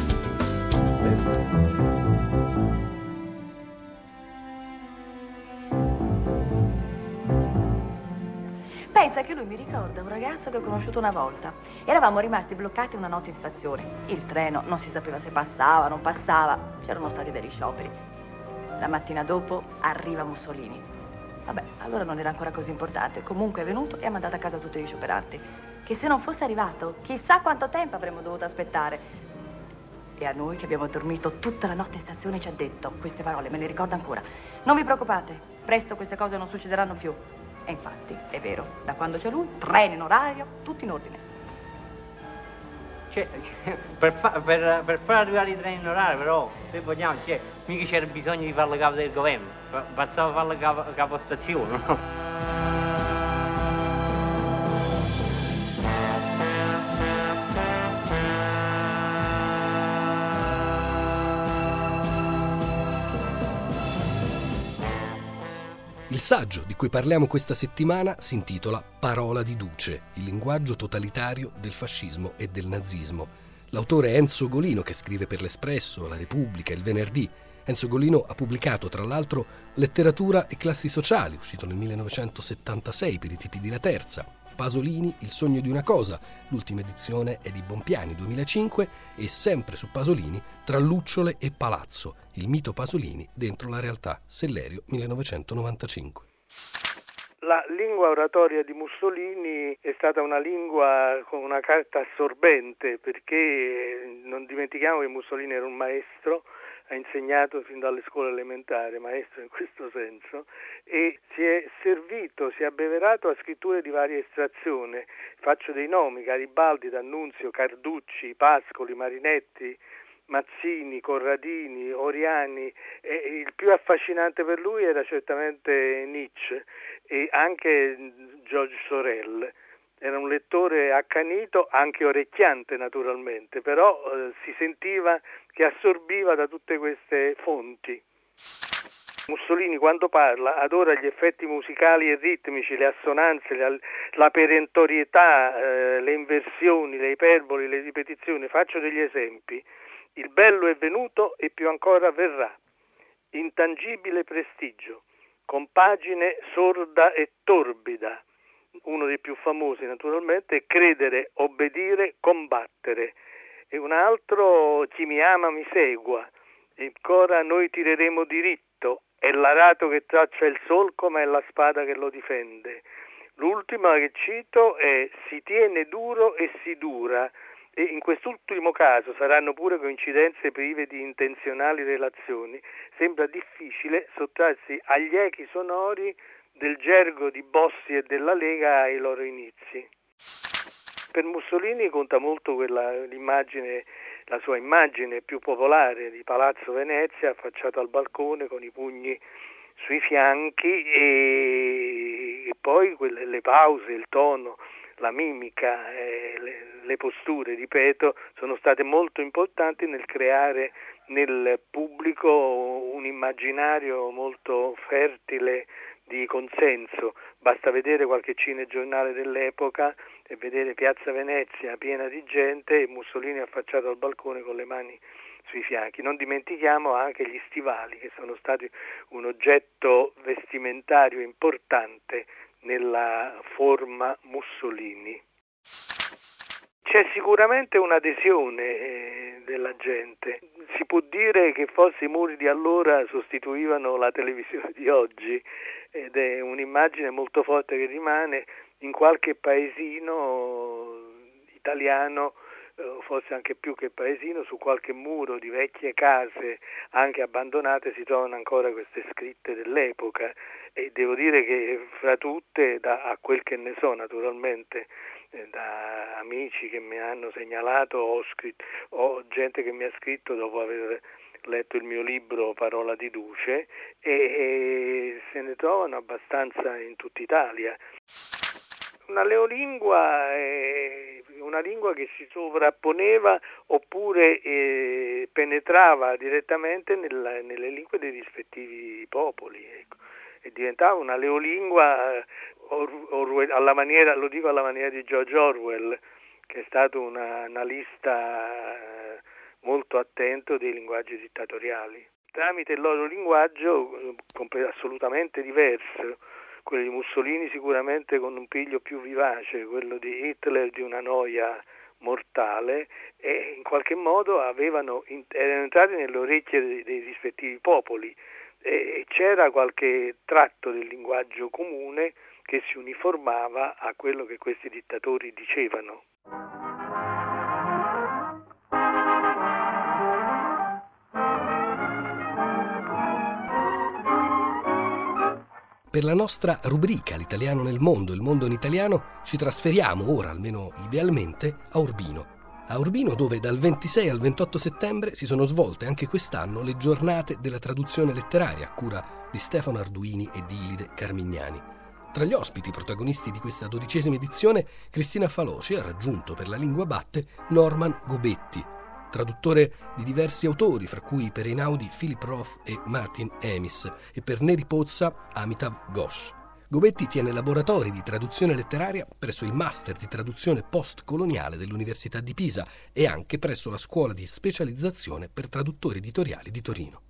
Pensa che lui mi ricorda un ragazzo che ho conosciuto una volta. Eravamo rimasti bloccati una notte in stazione. Il treno non si sapeva se passava, non passava. C'erano stati degli scioperi. La mattina dopo arriva Mussolini. Vabbè, allora non era ancora così importante. Comunque è venuto e ha mandato a casa tutti gli scioperanti. Che se non fosse arrivato, chissà quanto tempo avremmo dovuto aspettare. E a noi che abbiamo dormito tutta la notte in stazione ci ha detto queste parole, me le ricordo ancora. Non vi preoccupate, presto queste cose non succederanno più. E infatti, è vero, da quando c'è lui, treni in orario, tutto in ordine. Cioè, per, fa, per, per far arrivare i treni in orario, però, se vogliamo, cioè, mica c'era bisogno di farlo capo del governo, bastava farlo capo, capo stazione, no? Il saggio di cui parliamo questa settimana si intitola Parola di Duce, il linguaggio totalitario del fascismo e del nazismo. L'autore è Enzo Golino, che scrive per l'Espresso, La Repubblica, Il Venerdì. Enzo Golino ha pubblicato, tra l'altro, Letteratura e classi sociali, uscito nel millenovecentosettantasei per i tipi di La Terza. Pasolini, Il sogno di una cosa, l'ultima edizione è di Bompiani, duemilacinque, e sempre su Pasolini, Tra lucciole e palazzo, il mito Pasolini dentro la realtà, Sellerio, millenovecentonovantacinque. La lingua oratoria di Mussolini è stata una lingua con una carta assorbente, perché non dimentichiamo che Mussolini era un maestro, ha insegnato fin dalle scuole elementari, maestro in questo senso, e si è servito, si è abbeverato a scritture di varia estrazione. Faccio dei nomi: Garibaldi, D'Annunzio, Carducci, Pascoli, Marinetti, Mazzini, Corradini, Oriani, e il più affascinante per lui era certamente Nietzsche e anche Georges Sorel. Era un lettore accanito, anche orecchiante naturalmente, però eh, si sentiva che assorbiva da tutte queste fonti. Mussolini, quando parla, adora gli effetti musicali e ritmici, le assonanze, la, la perentorietà, eh, le inversioni, le iperboli, le ripetizioni. Faccio degli esempi. Il bello è venuto e più ancora verrà. Intangibile prestigio. compagine sorda e torbida. Uno dei più famosi naturalmente è Credere, obbedire, combattere. E un altro, Chi mi ama mi segua. E ancora Noi tireremo diritto. È l'arato che traccia il solco, ma è la spada che lo difende. L'ultima che cito è Si tiene duro e si dura. E in quest'ultimo caso saranno pure coincidenze prive di intenzionali relazioni. Sembra difficile sottrarsi agli echi sonori del gergo di Bossi e della Lega ai loro inizi. Per Mussolini conta molto quella, l'immagine, la sua immagine più popolare di Palazzo Venezia affacciato al balcone con i pugni sui fianchi e, e poi quelle, le pause, il tono, la mimica, eh, le, le posture, ripeto, sono state molto importanti nel creare nel pubblico un immaginario molto fertile di consenso. Basta vedere qualche cinegiornale dell'epoca e vedere Piazza Venezia piena di gente e Mussolini affacciato al balcone con le mani sui fianchi. Non dimentichiamo anche gli stivali, che sono stati un oggetto vestimentario importante nella forma Mussolini. C'è sicuramente un'adesione eh, della gente. Si può dire che forse i muri di allora sostituivano la televisione di oggi ed è un'immagine molto forte che rimane in qualche paesino italiano, eh, forse anche più che paesino, su qualche muro di vecchie case anche abbandonate si trovano ancora queste scritte dell'epoca e devo dire che fra tutte, da, a quel che ne so naturalmente, da amici che mi hanno segnalato o, scritto, o gente che mi ha scritto dopo aver letto il mio libro Parola di Duce e, e se ne trovano abbastanza in tutta Italia. Una leolingua è una lingua che si sovrapponeva oppure eh, penetrava direttamente nella, nelle lingue dei rispettivi popoli, ecco. E diventava una leolingua or, or, alla maniera, lo dico alla maniera di George Orwell, che è stato un analista molto attento dei linguaggi dittatoriali. Tramite il loro linguaggio assolutamente diverso, quello di Mussolini sicuramente con un piglio più vivace, quello di Hitler di una noia mortale, e in qualche modo avevano, erano entrati nelle orecchie dei, dei rispettivi popoli e c'era qualche tratto del linguaggio comune che si uniformava a quello che questi dittatori dicevano. Per la nostra rubrica L'italiano nel mondo, il mondo in italiano, ci trasferiamo ora, almeno idealmente, a Urbino. A Urbino, dove dal ventisei al ventotto settembre si sono svolte anche quest'anno le giornate della traduzione letteraria a cura di Stefano Arduini e di Ilide Carmignani. Tra gli ospiti protagonisti di questa dodicesima edizione, Cristina Faloci ha raggiunto per la lingua batte Norman Gobetti, traduttore di diversi autori, fra cui per Einaudi Philip Roth e Martin Amis, e per Neri Pozza Amitav Ghosh. Gobetti tiene laboratori di traduzione letteraria presso il Master di traduzione postcoloniale dell'Università di Pisa e anche presso la Scuola di specializzazione per traduttori editoriali di Torino.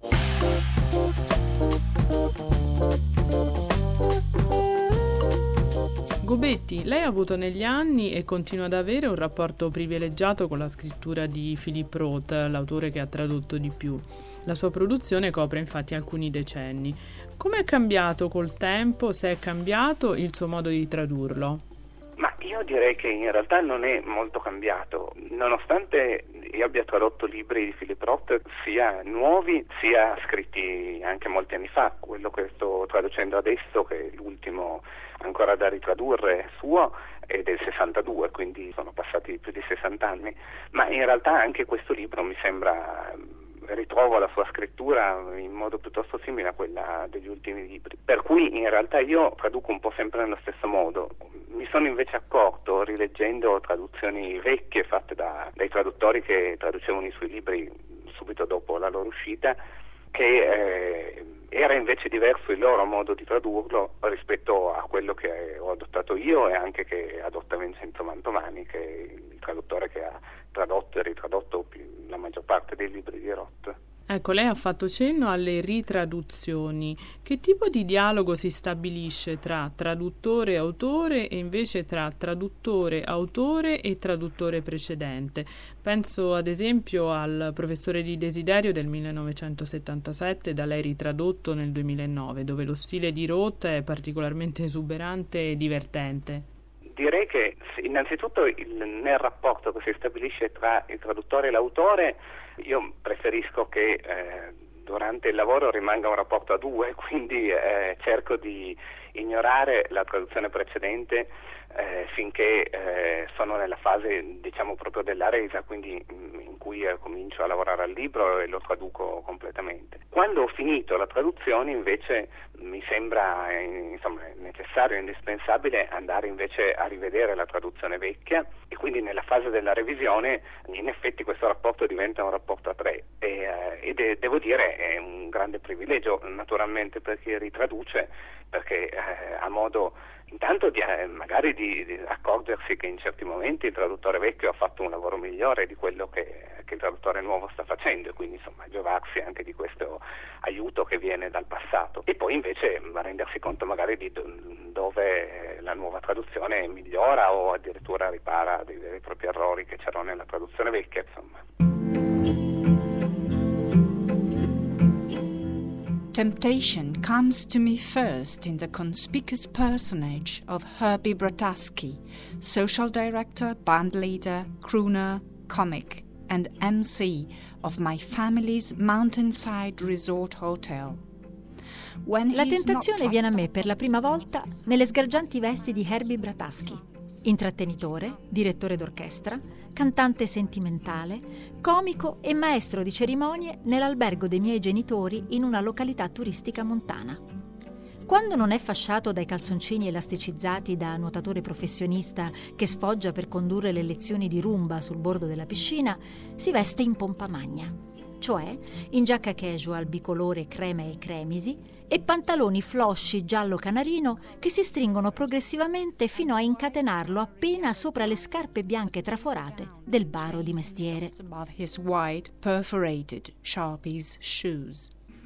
Gobetti, lei ha avuto negli anni e continua ad avere un rapporto privilegiato con la scrittura di Philip Roth, l'autore che ha tradotto di più. La sua produzione copre infatti alcuni decenni. Come è cambiato col tempo, se è cambiato il suo modo di tradurlo? Ma io direi che in realtà non è molto cambiato, nonostante io abbia tradotto libri di Philip Roth sia nuovi sia scritti anche molti anni fa. Quello che sto traducendo adesso, che è l'ultimo ancora da ritradurre suo, è del sessantadue, quindi sono passati più di sessanta anni, ma in realtà anche questo libro mi sembra, ritrovo la sua scrittura in modo piuttosto simile a quella degli ultimi libri, per cui in realtà io traduco un po' sempre nello stesso modo. Mi sono invece accorto, rileggendo traduzioni vecchie fatte da, dai traduttori che traducevano i suoi libri subito dopo la loro uscita, che eh, era invece diverso il loro modo di tradurlo rispetto a quello che ho adottato io e anche che adotta Vincenzo Mantovani, che è il traduttore che ha tradotto e ritradotto più, la maggior parte dei libri di Roth. Ecco, lei ha fatto cenno alle ritraduzioni. Che tipo di dialogo si stabilisce tra traduttore e autore e invece tra traduttore, autore e traduttore precedente? Penso ad esempio al Professore di Desiderio del millenovecentosettantasette, da lei ritradotto nel duemilanove, dove lo stile di Roth è particolarmente esuberante e divertente. Direi che innanzitutto il, nel rapporto che si stabilisce tra il traduttore e l'autore, io preferisco che eh, durante il lavoro rimanga un rapporto a due, quindi eh, cerco di ignorare la traduzione precedente eh, finché eh, sono nella fase, diciamo, proprio della resa, quindi in cui eh, comincio a lavorare al libro e lo traduco completamente. Quando ho finito la traduzione invece mi sembra eh, insomma, necessario e indispensabile andare invece a rivedere la traduzione vecchia, e quindi nella fase della revisione in effetti questo rapporto diventa un rapporto a tre e, eh, ed è, devo dire è un grande privilegio naturalmente per chi ritraduce, perché eh, ha modo intanto di, eh, magari di, di accorgersi che in certi momenti il traduttore vecchio ha fatto un lavoro migliore di quello che, che il traduttore nuovo sta facendo, e quindi insomma giovarsi anche di questo aiuto che viene dal passato, e poi invece rendersi conto magari di do, dove la nuova traduzione migliora o addirittura ripara dei veri e propri errori che c'erano nella traduzione vecchia, insomma. Temptation comes to me first in the conspicuous personage of Herbie Brataski, social director, band leader, crooner, comic, and M C of my family's mountainside resort hotel. La tentazione viene a me per la prima volta nelle sgargianti vesti di Herbie Brataski. Intrattenitore, direttore d'orchestra, cantante sentimentale, comico e maestro di cerimonie nell'albergo dei miei genitori in una località turistica montana. Quando non è fasciato dai calzoncini elasticizzati da nuotatore professionista che sfoggia per condurre le lezioni di rumba sul bordo della piscina, si veste in pompa magna, cioè in giacca casual bicolore crema e cremisi e pantaloni flosci giallo canarino che si stringono progressivamente fino a incatenarlo appena sopra le scarpe bianche traforate del baro di mestiere. Above his white perforated Sharpies shoes.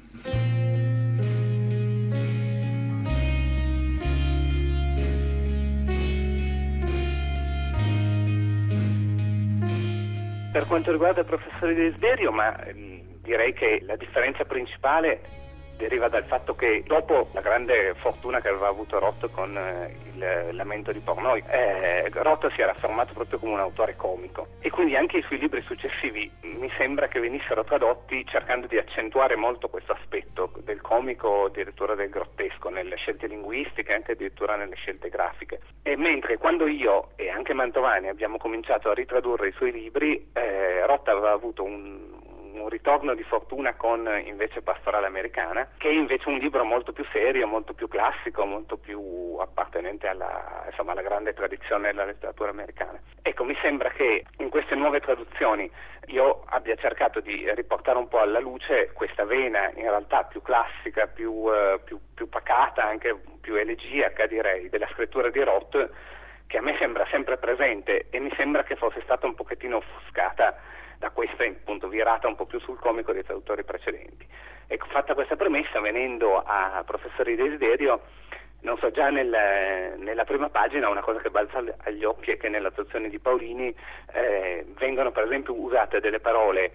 Per quanto riguarda il Professore di Desiderio, ma ehm, direi che la differenza principale deriva dal fatto che dopo la grande fortuna che aveva avuto Roth con eh, il Lamento di Portnoy, eh, Roth si era affermato proprio come un autore comico, e quindi anche i suoi libri successivi mi sembra che venissero tradotti cercando di accentuare molto questo aspetto del comico, addirittura del grottesco, nelle scelte linguistiche e anche addirittura nelle scelte grafiche. E mentre quando io e anche Mantovani abbiamo cominciato a ritradurre i suoi libri, eh, Roth aveva avuto un un ritorno di fortuna con invece Pastorale Americana, che è invece un libro molto più serio, molto più classico, molto più appartenente alla, insomma, alla grande tradizione della letteratura americana. Ecco, mi sembra che in queste nuove traduzioni io abbia cercato di riportare un po' alla luce questa vena in realtà più classica, più, eh, più, più pacata, anche più elegiaca direi, della scrittura di Roth, che a me sembra sempre presente e mi sembra che fosse stata un pochettino offuscata da questa appunto virata un po' più sul comico dei traduttori precedenti. Ecco, fatta questa premessa, venendo a Professore di Desiderio, non so, già nel, nella prima pagina una cosa che balza agli occhi è che nella traduzione di Paolini eh, vengono per esempio usate delle parole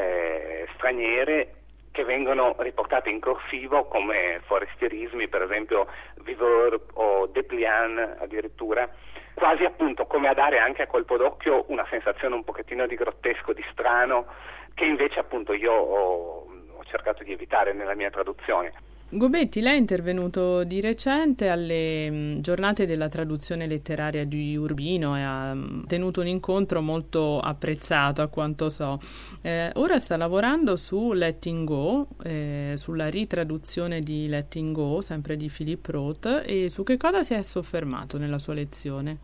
eh, straniere che vengono riportate in corsivo come forestierismi, per esempio viveur o dépliant addirittura, quasi appunto come a dare anche a colpo d'occhio una sensazione un pochettino di grottesco, di strano, che invece appunto io ho, ho cercato di evitare nella mia traduzione. Gobetti, lei è intervenuto di recente alle mh, giornate della traduzione letteraria di Urbino e ha mh, tenuto un incontro molto apprezzato, a quanto so. Eh, ora sta lavorando su Letting Go, eh, sulla ritraduzione di Letting Go, sempre di Philip Roth, e su che cosa si è soffermato nella sua lezione?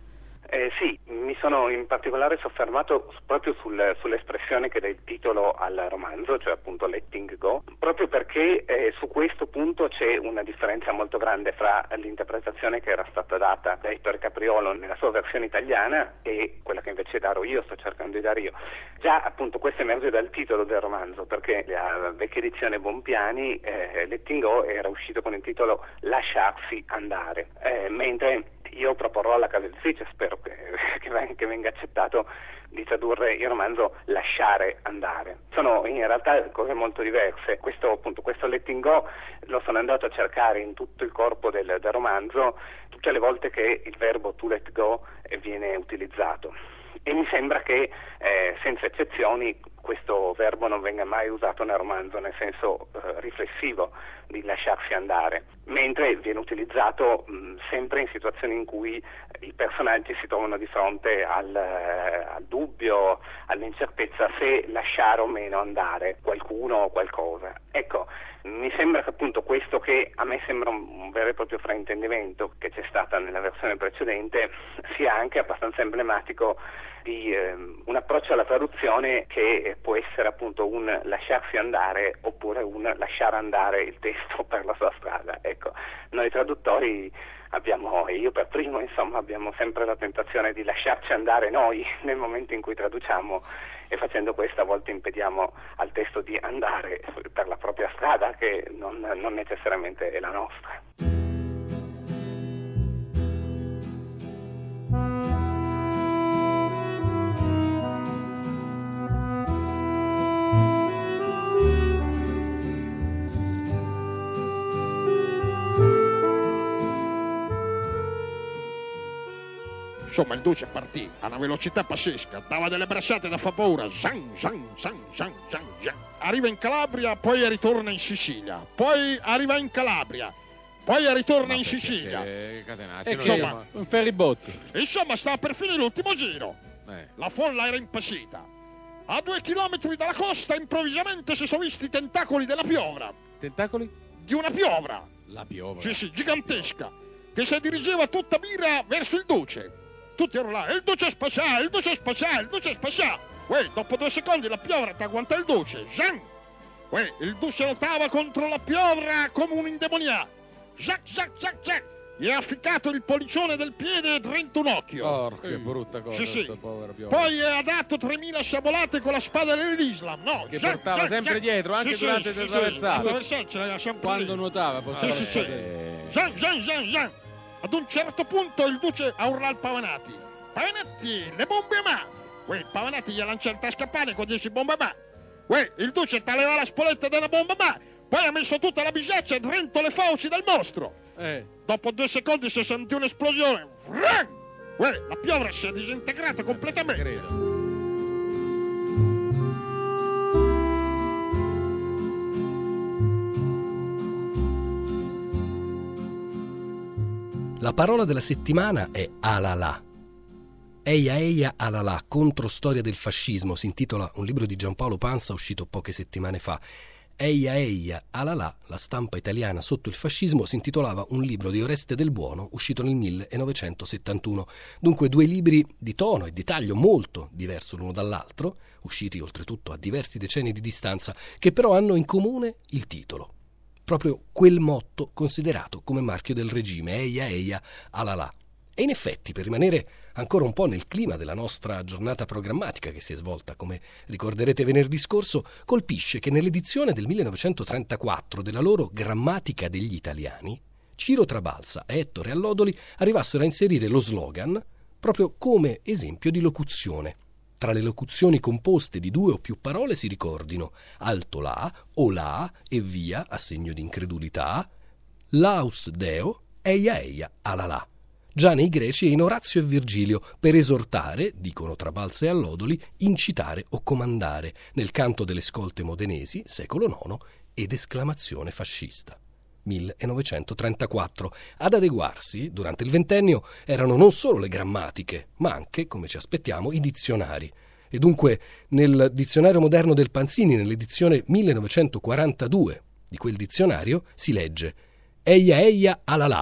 Eh, sì, mi sono in particolare soffermato proprio sul, sull'espressione che dà il titolo al romanzo, cioè appunto letting go, proprio perché eh, su questo punto c'è una differenza molto grande fra l'interpretazione che era stata data da Ettore Capriolo nella sua versione italiana e quella che invece darò io, sto cercando di dare io. Già appunto questo emerge dal titolo del romanzo, perché la vecchia edizione Bompiani, eh, letting go, era uscito con il titolo Lasciarsi andare, eh, mentre io proporrò alla casa editrice, spero che, che venga accettato, di tradurre il romanzo Lasciare andare. Sono in realtà cose molto diverse. Questo appunto, questo letting go lo sono andato a cercare in tutto il corpo del, del romanzo, tutte le volte che il verbo to let go viene utilizzato. E mi sembra che eh, senza eccezioni questo verbo non venga mai usato nel romanzo nel senso eh, riflessivo di lasciarsi andare, mentre viene utilizzato mh, sempre in situazioni in cui i personaggi si trovano di fronte al, eh, al dubbio, all'incertezza se lasciare o meno andare qualcuno o qualcosa. Ecco, mi sembra che appunto questo, che a me sembra un, un vero e proprio fraintendimento che c'è stata nella versione precedente, sia anche abbastanza emblematico di eh, un approccio alla traduzione che può essere appunto un lasciarsi andare oppure un lasciare andare il testo per la sua strada. Ecco, noi traduttori abbiamo, e io per primo insomma, abbiamo sempre la tentazione di lasciarci andare noi nel momento in cui traduciamo, e facendo questo a volte impediamo al testo di andare per la propria strada, che non, non necessariamente è la nostra. Insomma, il Duce partì a una velocità pazzesca, dava delle bracciate da fa paura, zan, zan, zan, zan, zan, zan. Arriva in Calabria, poi ritorna in Sicilia, poi arriva in Calabria, poi ritorna in Sicilia. Eh, e insomma, un ferribotto. Insomma, stava per finire l'ultimo giro. Eh. La folla era impassita. A due chilometri dalla costa, improvvisamente si sono visti i tentacoli della piovra. Tentacoli? Di una piovra. La piovra? Sì, sì, gigantesca, che si dirigeva tutta mira verso il Duce. Tutti erano là, il Duce spaccià, il Duce spaccià, il Duce spaccià. Uè, dopo due secondi la piovra ti agguanta il Duce. Zan! Uè, il Duce lottava contro la piovra come un indemoniato. Zac, zac, zac, zac. Gli ha ficcato il policione del piede dentro un occhio. Porca, che brutta cosa, sì, sì. sta povera piovra. Poi ha dato tremila sciabolate con la spada dell'Islam, no? Che zac, portava zac, sempre zac. dietro, anche sì, durante sì, le sì, traversate. Sì, ce l'aveva sempre quando lì. nuotava, portava sì, sì, sì. Zan, zan, zan, zan. Ad un certo punto il Duce ha urlato al Pavanati. Pavanati, le bombe a mano! Uè, il Pavanati gli ha lanciato in tasca a pane con dieci bombe a mano. Uè, il Duce tagliava la spoletta della bomba a mano, poi ha messo tutta la bisaccia dentro le fauci del mostro. Eh. Dopo due secondi si sentì un'esplosione. Vrang! Uè, la piovra si è disintegrata completamente. Credo. La parola della settimana è alalà. Eia Eia Alalà, controstoria del fascismo, si intitola un libro di Giampaolo Pansa uscito poche settimane fa. Eia Eia Alalà, la stampa italiana sotto il fascismo, si intitolava un libro di Oreste Del Buono uscito nel millenovecentosettantuno. Dunque due libri di tono e di taglio molto diverso l'uno dall'altro, usciti oltretutto a diversi decenni di distanza, che però hanno in comune il titolo. Proprio quel motto considerato come marchio del regime, Eia Eia Alalà. E in effetti, per rimanere ancora un po' nel clima della nostra giornata programmatica che si è svolta, come ricorderete venerdì scorso, colpisce che nell'edizione del millenovecentotrentaquattro della loro Grammatica degli Italiani, Ciro Trabalza e Ettore Allodoli arrivassero a inserire lo slogan proprio come esempio di locuzione. Tra le locuzioni composte di due o più parole si ricordino alto là, o là e via, a segno di incredulità, laus deo, eia eia alalà. Già nei Greci e in Orazio e Virgilio, per esortare, dicono Trabalza e Allodoli, incitare o comandare, nel canto delle scolte modenesi, secolo nono, ed esclamazione fascista. millenovecentotrentaquattro. Ad adeguarsi, durante il ventennio, erano non solo le grammatiche, ma anche, come ci aspettiamo, i dizionari. E dunque, nel dizionario moderno del Panzini, nell'edizione millenovecentoquarantadue di quel dizionario, si legge Eia Eia Alalà,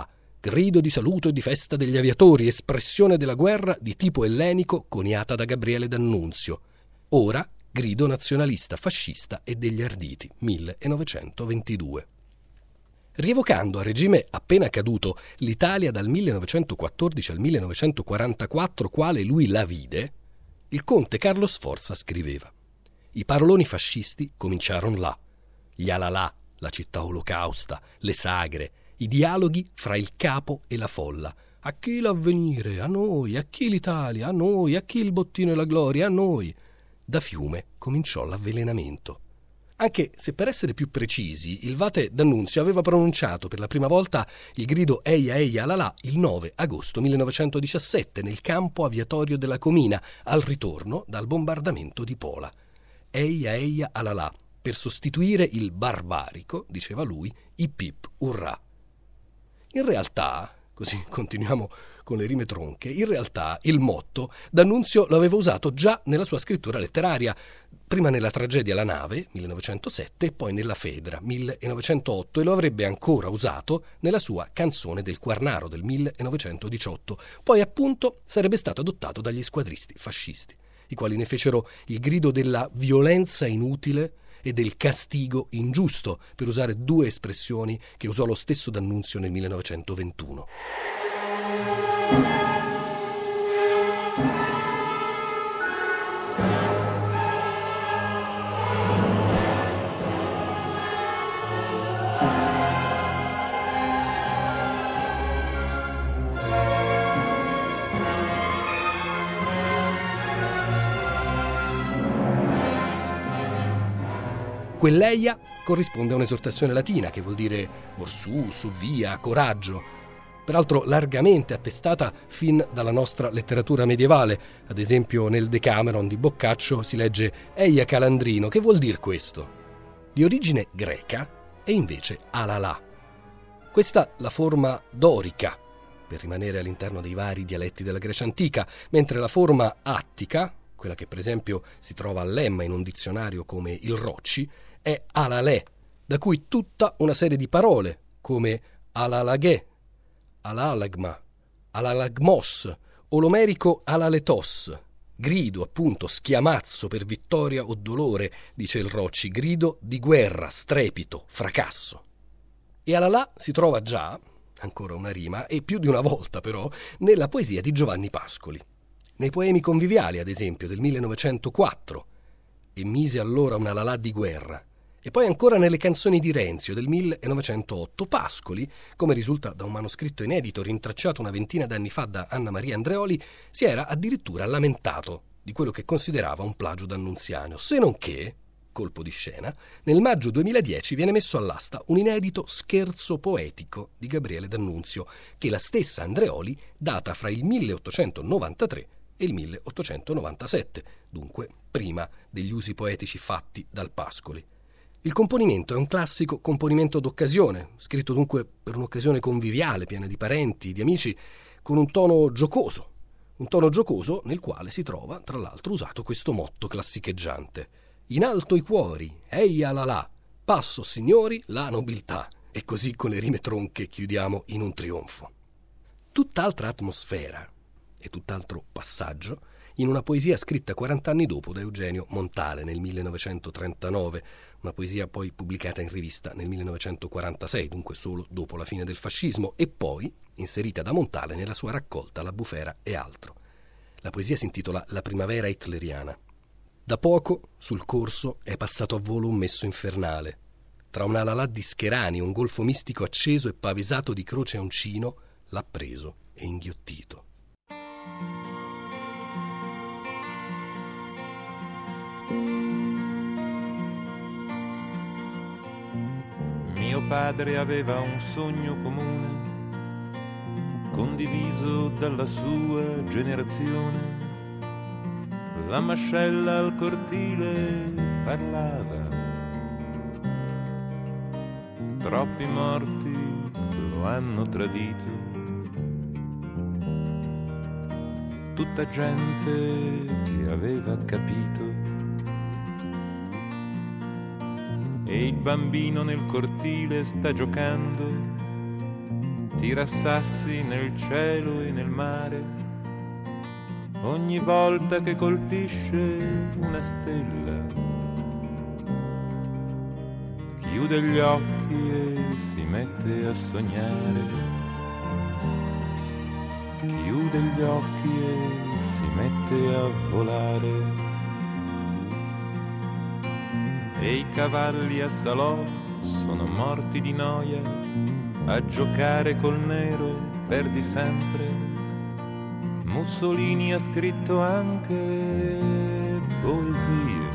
grido di saluto e di festa degli aviatori, espressione della guerra di tipo ellenico coniata da Gabriele D'Annunzio. Ora grido nazionalista fascista e degli arditi, millenovecentoventidue. Rievocando a regime appena caduto l'Italia dal millenovecentoquattordici al millenovecentoquarantaquattro, quale lui la vide, il conte Carlo Sforza scriveva: i paroloni fascisti cominciarono là, gli alalà, la città olocausta, le sagre, i dialoghi fra il capo e la folla. A chi l'avvenire? A noi. A chi l'Italia? A noi. A chi il bottino e la gloria? A noi. Da Fiume cominciò l'avvelenamento. Anche se, per essere più precisi, il Vate D'Annunzio aveva pronunciato per la prima volta il grido Eia Eia Alalà il nove agosto millenovecentodiciassette nel campo aviatorio della Comina, al ritorno dal bombardamento di Pola. Eia Eia Alalà, per sostituire il barbarico, diceva lui, ip ip urrà. In realtà, così continuiamo con le rime tronche, in realtà il motto D'Annunzio l'aveva usato già nella sua scrittura letteraria, prima nella tragedia La nave, millenovecentosette, e poi nella Fedra, millenovecentotto, e lo avrebbe ancora usato nella sua Canzone del Quarnaro del millenovecentodiciotto. Poi appunto sarebbe stato adottato dagli squadristi fascisti, i quali ne fecero il grido della violenza inutile e del castigo ingiusto, per usare due espressioni che usò lo stesso D'Annunzio nel millenovecentoventuno. Quell'eia corrisponde a un'esortazione latina che vuol dire orsù, su via, coraggio, peraltro largamente attestata fin dalla nostra letteratura medievale. Ad esempio nel Decameron di Boccaccio si legge Eia Calandrino, che vuol dire questo. Di origine greca e invece alalà. Questa la forma dorica, per rimanere all'interno dei vari dialetti della Grecia antica, mentre la forma attica, quella che per esempio si trova a Lemma in un dizionario come il Rocci, è alalè, da cui tutta una serie di parole come alalaghe, alalagma, alalagmos, o l'omerico alaletos, grido, appunto, schiamazzo per vittoria o dolore, dice il Rocci, grido di guerra, strepito, fracasso. E alalà si trova già, ancora una rima, e più di una volta però, nella poesia di Giovanni Pascoli. Nei poemi conviviali, ad esempio, del millenovecentoquattro, e mise allora una alalà di guerra, e poi ancora nelle canzoni di Renzio del millenovecentotto, Pascoli, come risulta da un manoscritto inedito rintracciato una ventina d'anni fa da Anna Maria Andreoli, si era addirittura lamentato di quello che considerava un plagio d'annunziano, se non che, colpo di scena, nel maggio duemiladieci viene messo all'asta un inedito scherzo poetico di Gabriele D'Annunzio, che la stessa Andreoli data fra il milleottocentonovantatré e il milleottocentonovantasette, dunque prima degli usi poetici fatti dal Pascoli. Il componimento è un classico componimento d'occasione, scritto dunque per un'occasione conviviale, piena di parenti, di amici, con un tono giocoso, un tono giocoso nel quale si trova, tra l'altro, usato questo motto classicheggiante: in alto i cuori, ehi alalà, passo signori la nobiltà. E così con le rime tronche chiudiamo in un trionfo. Tutt'altra atmosfera e tutt'altro passaggio in una poesia scritta quarant'anni dopo da Eugenio Montale nel millenovecentotrentanove, una poesia poi pubblicata in rivista nel millenovecentoquarantasei, dunque solo dopo la fine del fascismo, e poi inserita da Montale nella sua raccolta La bufera e altro. La poesia si intitola La primavera hitleriana. Da poco sul corso è passato a volo un messo infernale. Tra una alalà di scherani, un golfo mistico acceso e pavesato di croce a uncino, l'ha preso e inghiottito. Mio padre aveva un sogno comune, condiviso dalla sua generazione. La mascella al cortile parlava, troppi morti lo hanno tradito. Tutta gente che aveva capito. E il bambino nel cortile sta giocando, tira sassi nel cielo e nel mare, ogni volta che colpisce una stella, chiude gli occhi e si mette a sognare, chiude gli occhi e si mette a volare. E i cavalli a salò sono morti di noia a giocare col nero per di sempre. Mussolini ha scritto anche poesie,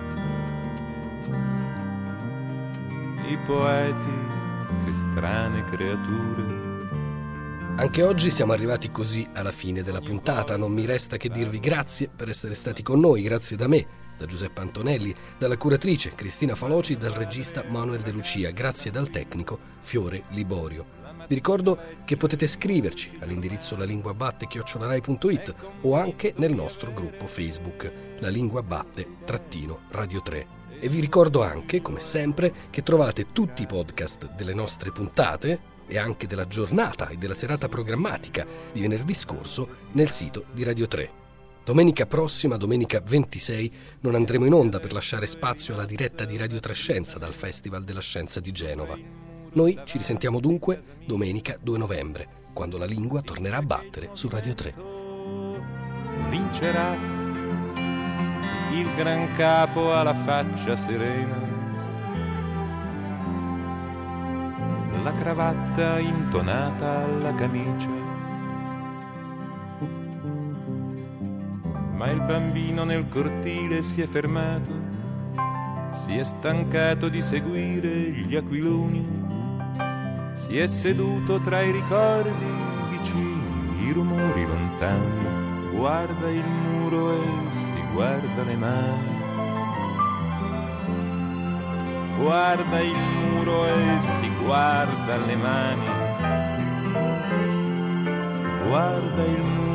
i poeti, che strane creature. Anche oggi siamo arrivati così alla fine della puntata. Non mi resta che dirvi grazie per essere stati con noi. Grazie da me, da Giuseppe Antonelli, dalla curatrice Cristina Faloci, dal regista Manuel De Lucia. Grazie dal tecnico Fiore Liborio. Vi ricordo che potete scriverci all'indirizzo lalinguabatte chiocciola rai punto it o anche nel nostro gruppo Facebook La Lingua Batte trattino Radio tre. E vi ricordo anche, come sempre, che trovate tutti i podcast delle nostre puntate e anche della giornata e della serata programmatica di venerdì scorso nel sito di Radio tre. Domenica prossima, domenica ventisei, non andremo in onda per lasciare spazio alla diretta di Radio tre Scienza dal Festival della Scienza di Genova. Noi ci risentiamo dunque domenica due novembre, quando la lingua tornerà a battere su Radio tre. Vincerà il gran capo alla faccia serena, la cravatta intonata alla camicia, ma il bambino nel cortile si è fermato, si è stancato di seguire gli aquiloni, si è seduto tra i ricordi vicini, i rumori lontani, guarda il muro e si guarda le mani. Guarda il muro e si guarda le mani, guarda il muro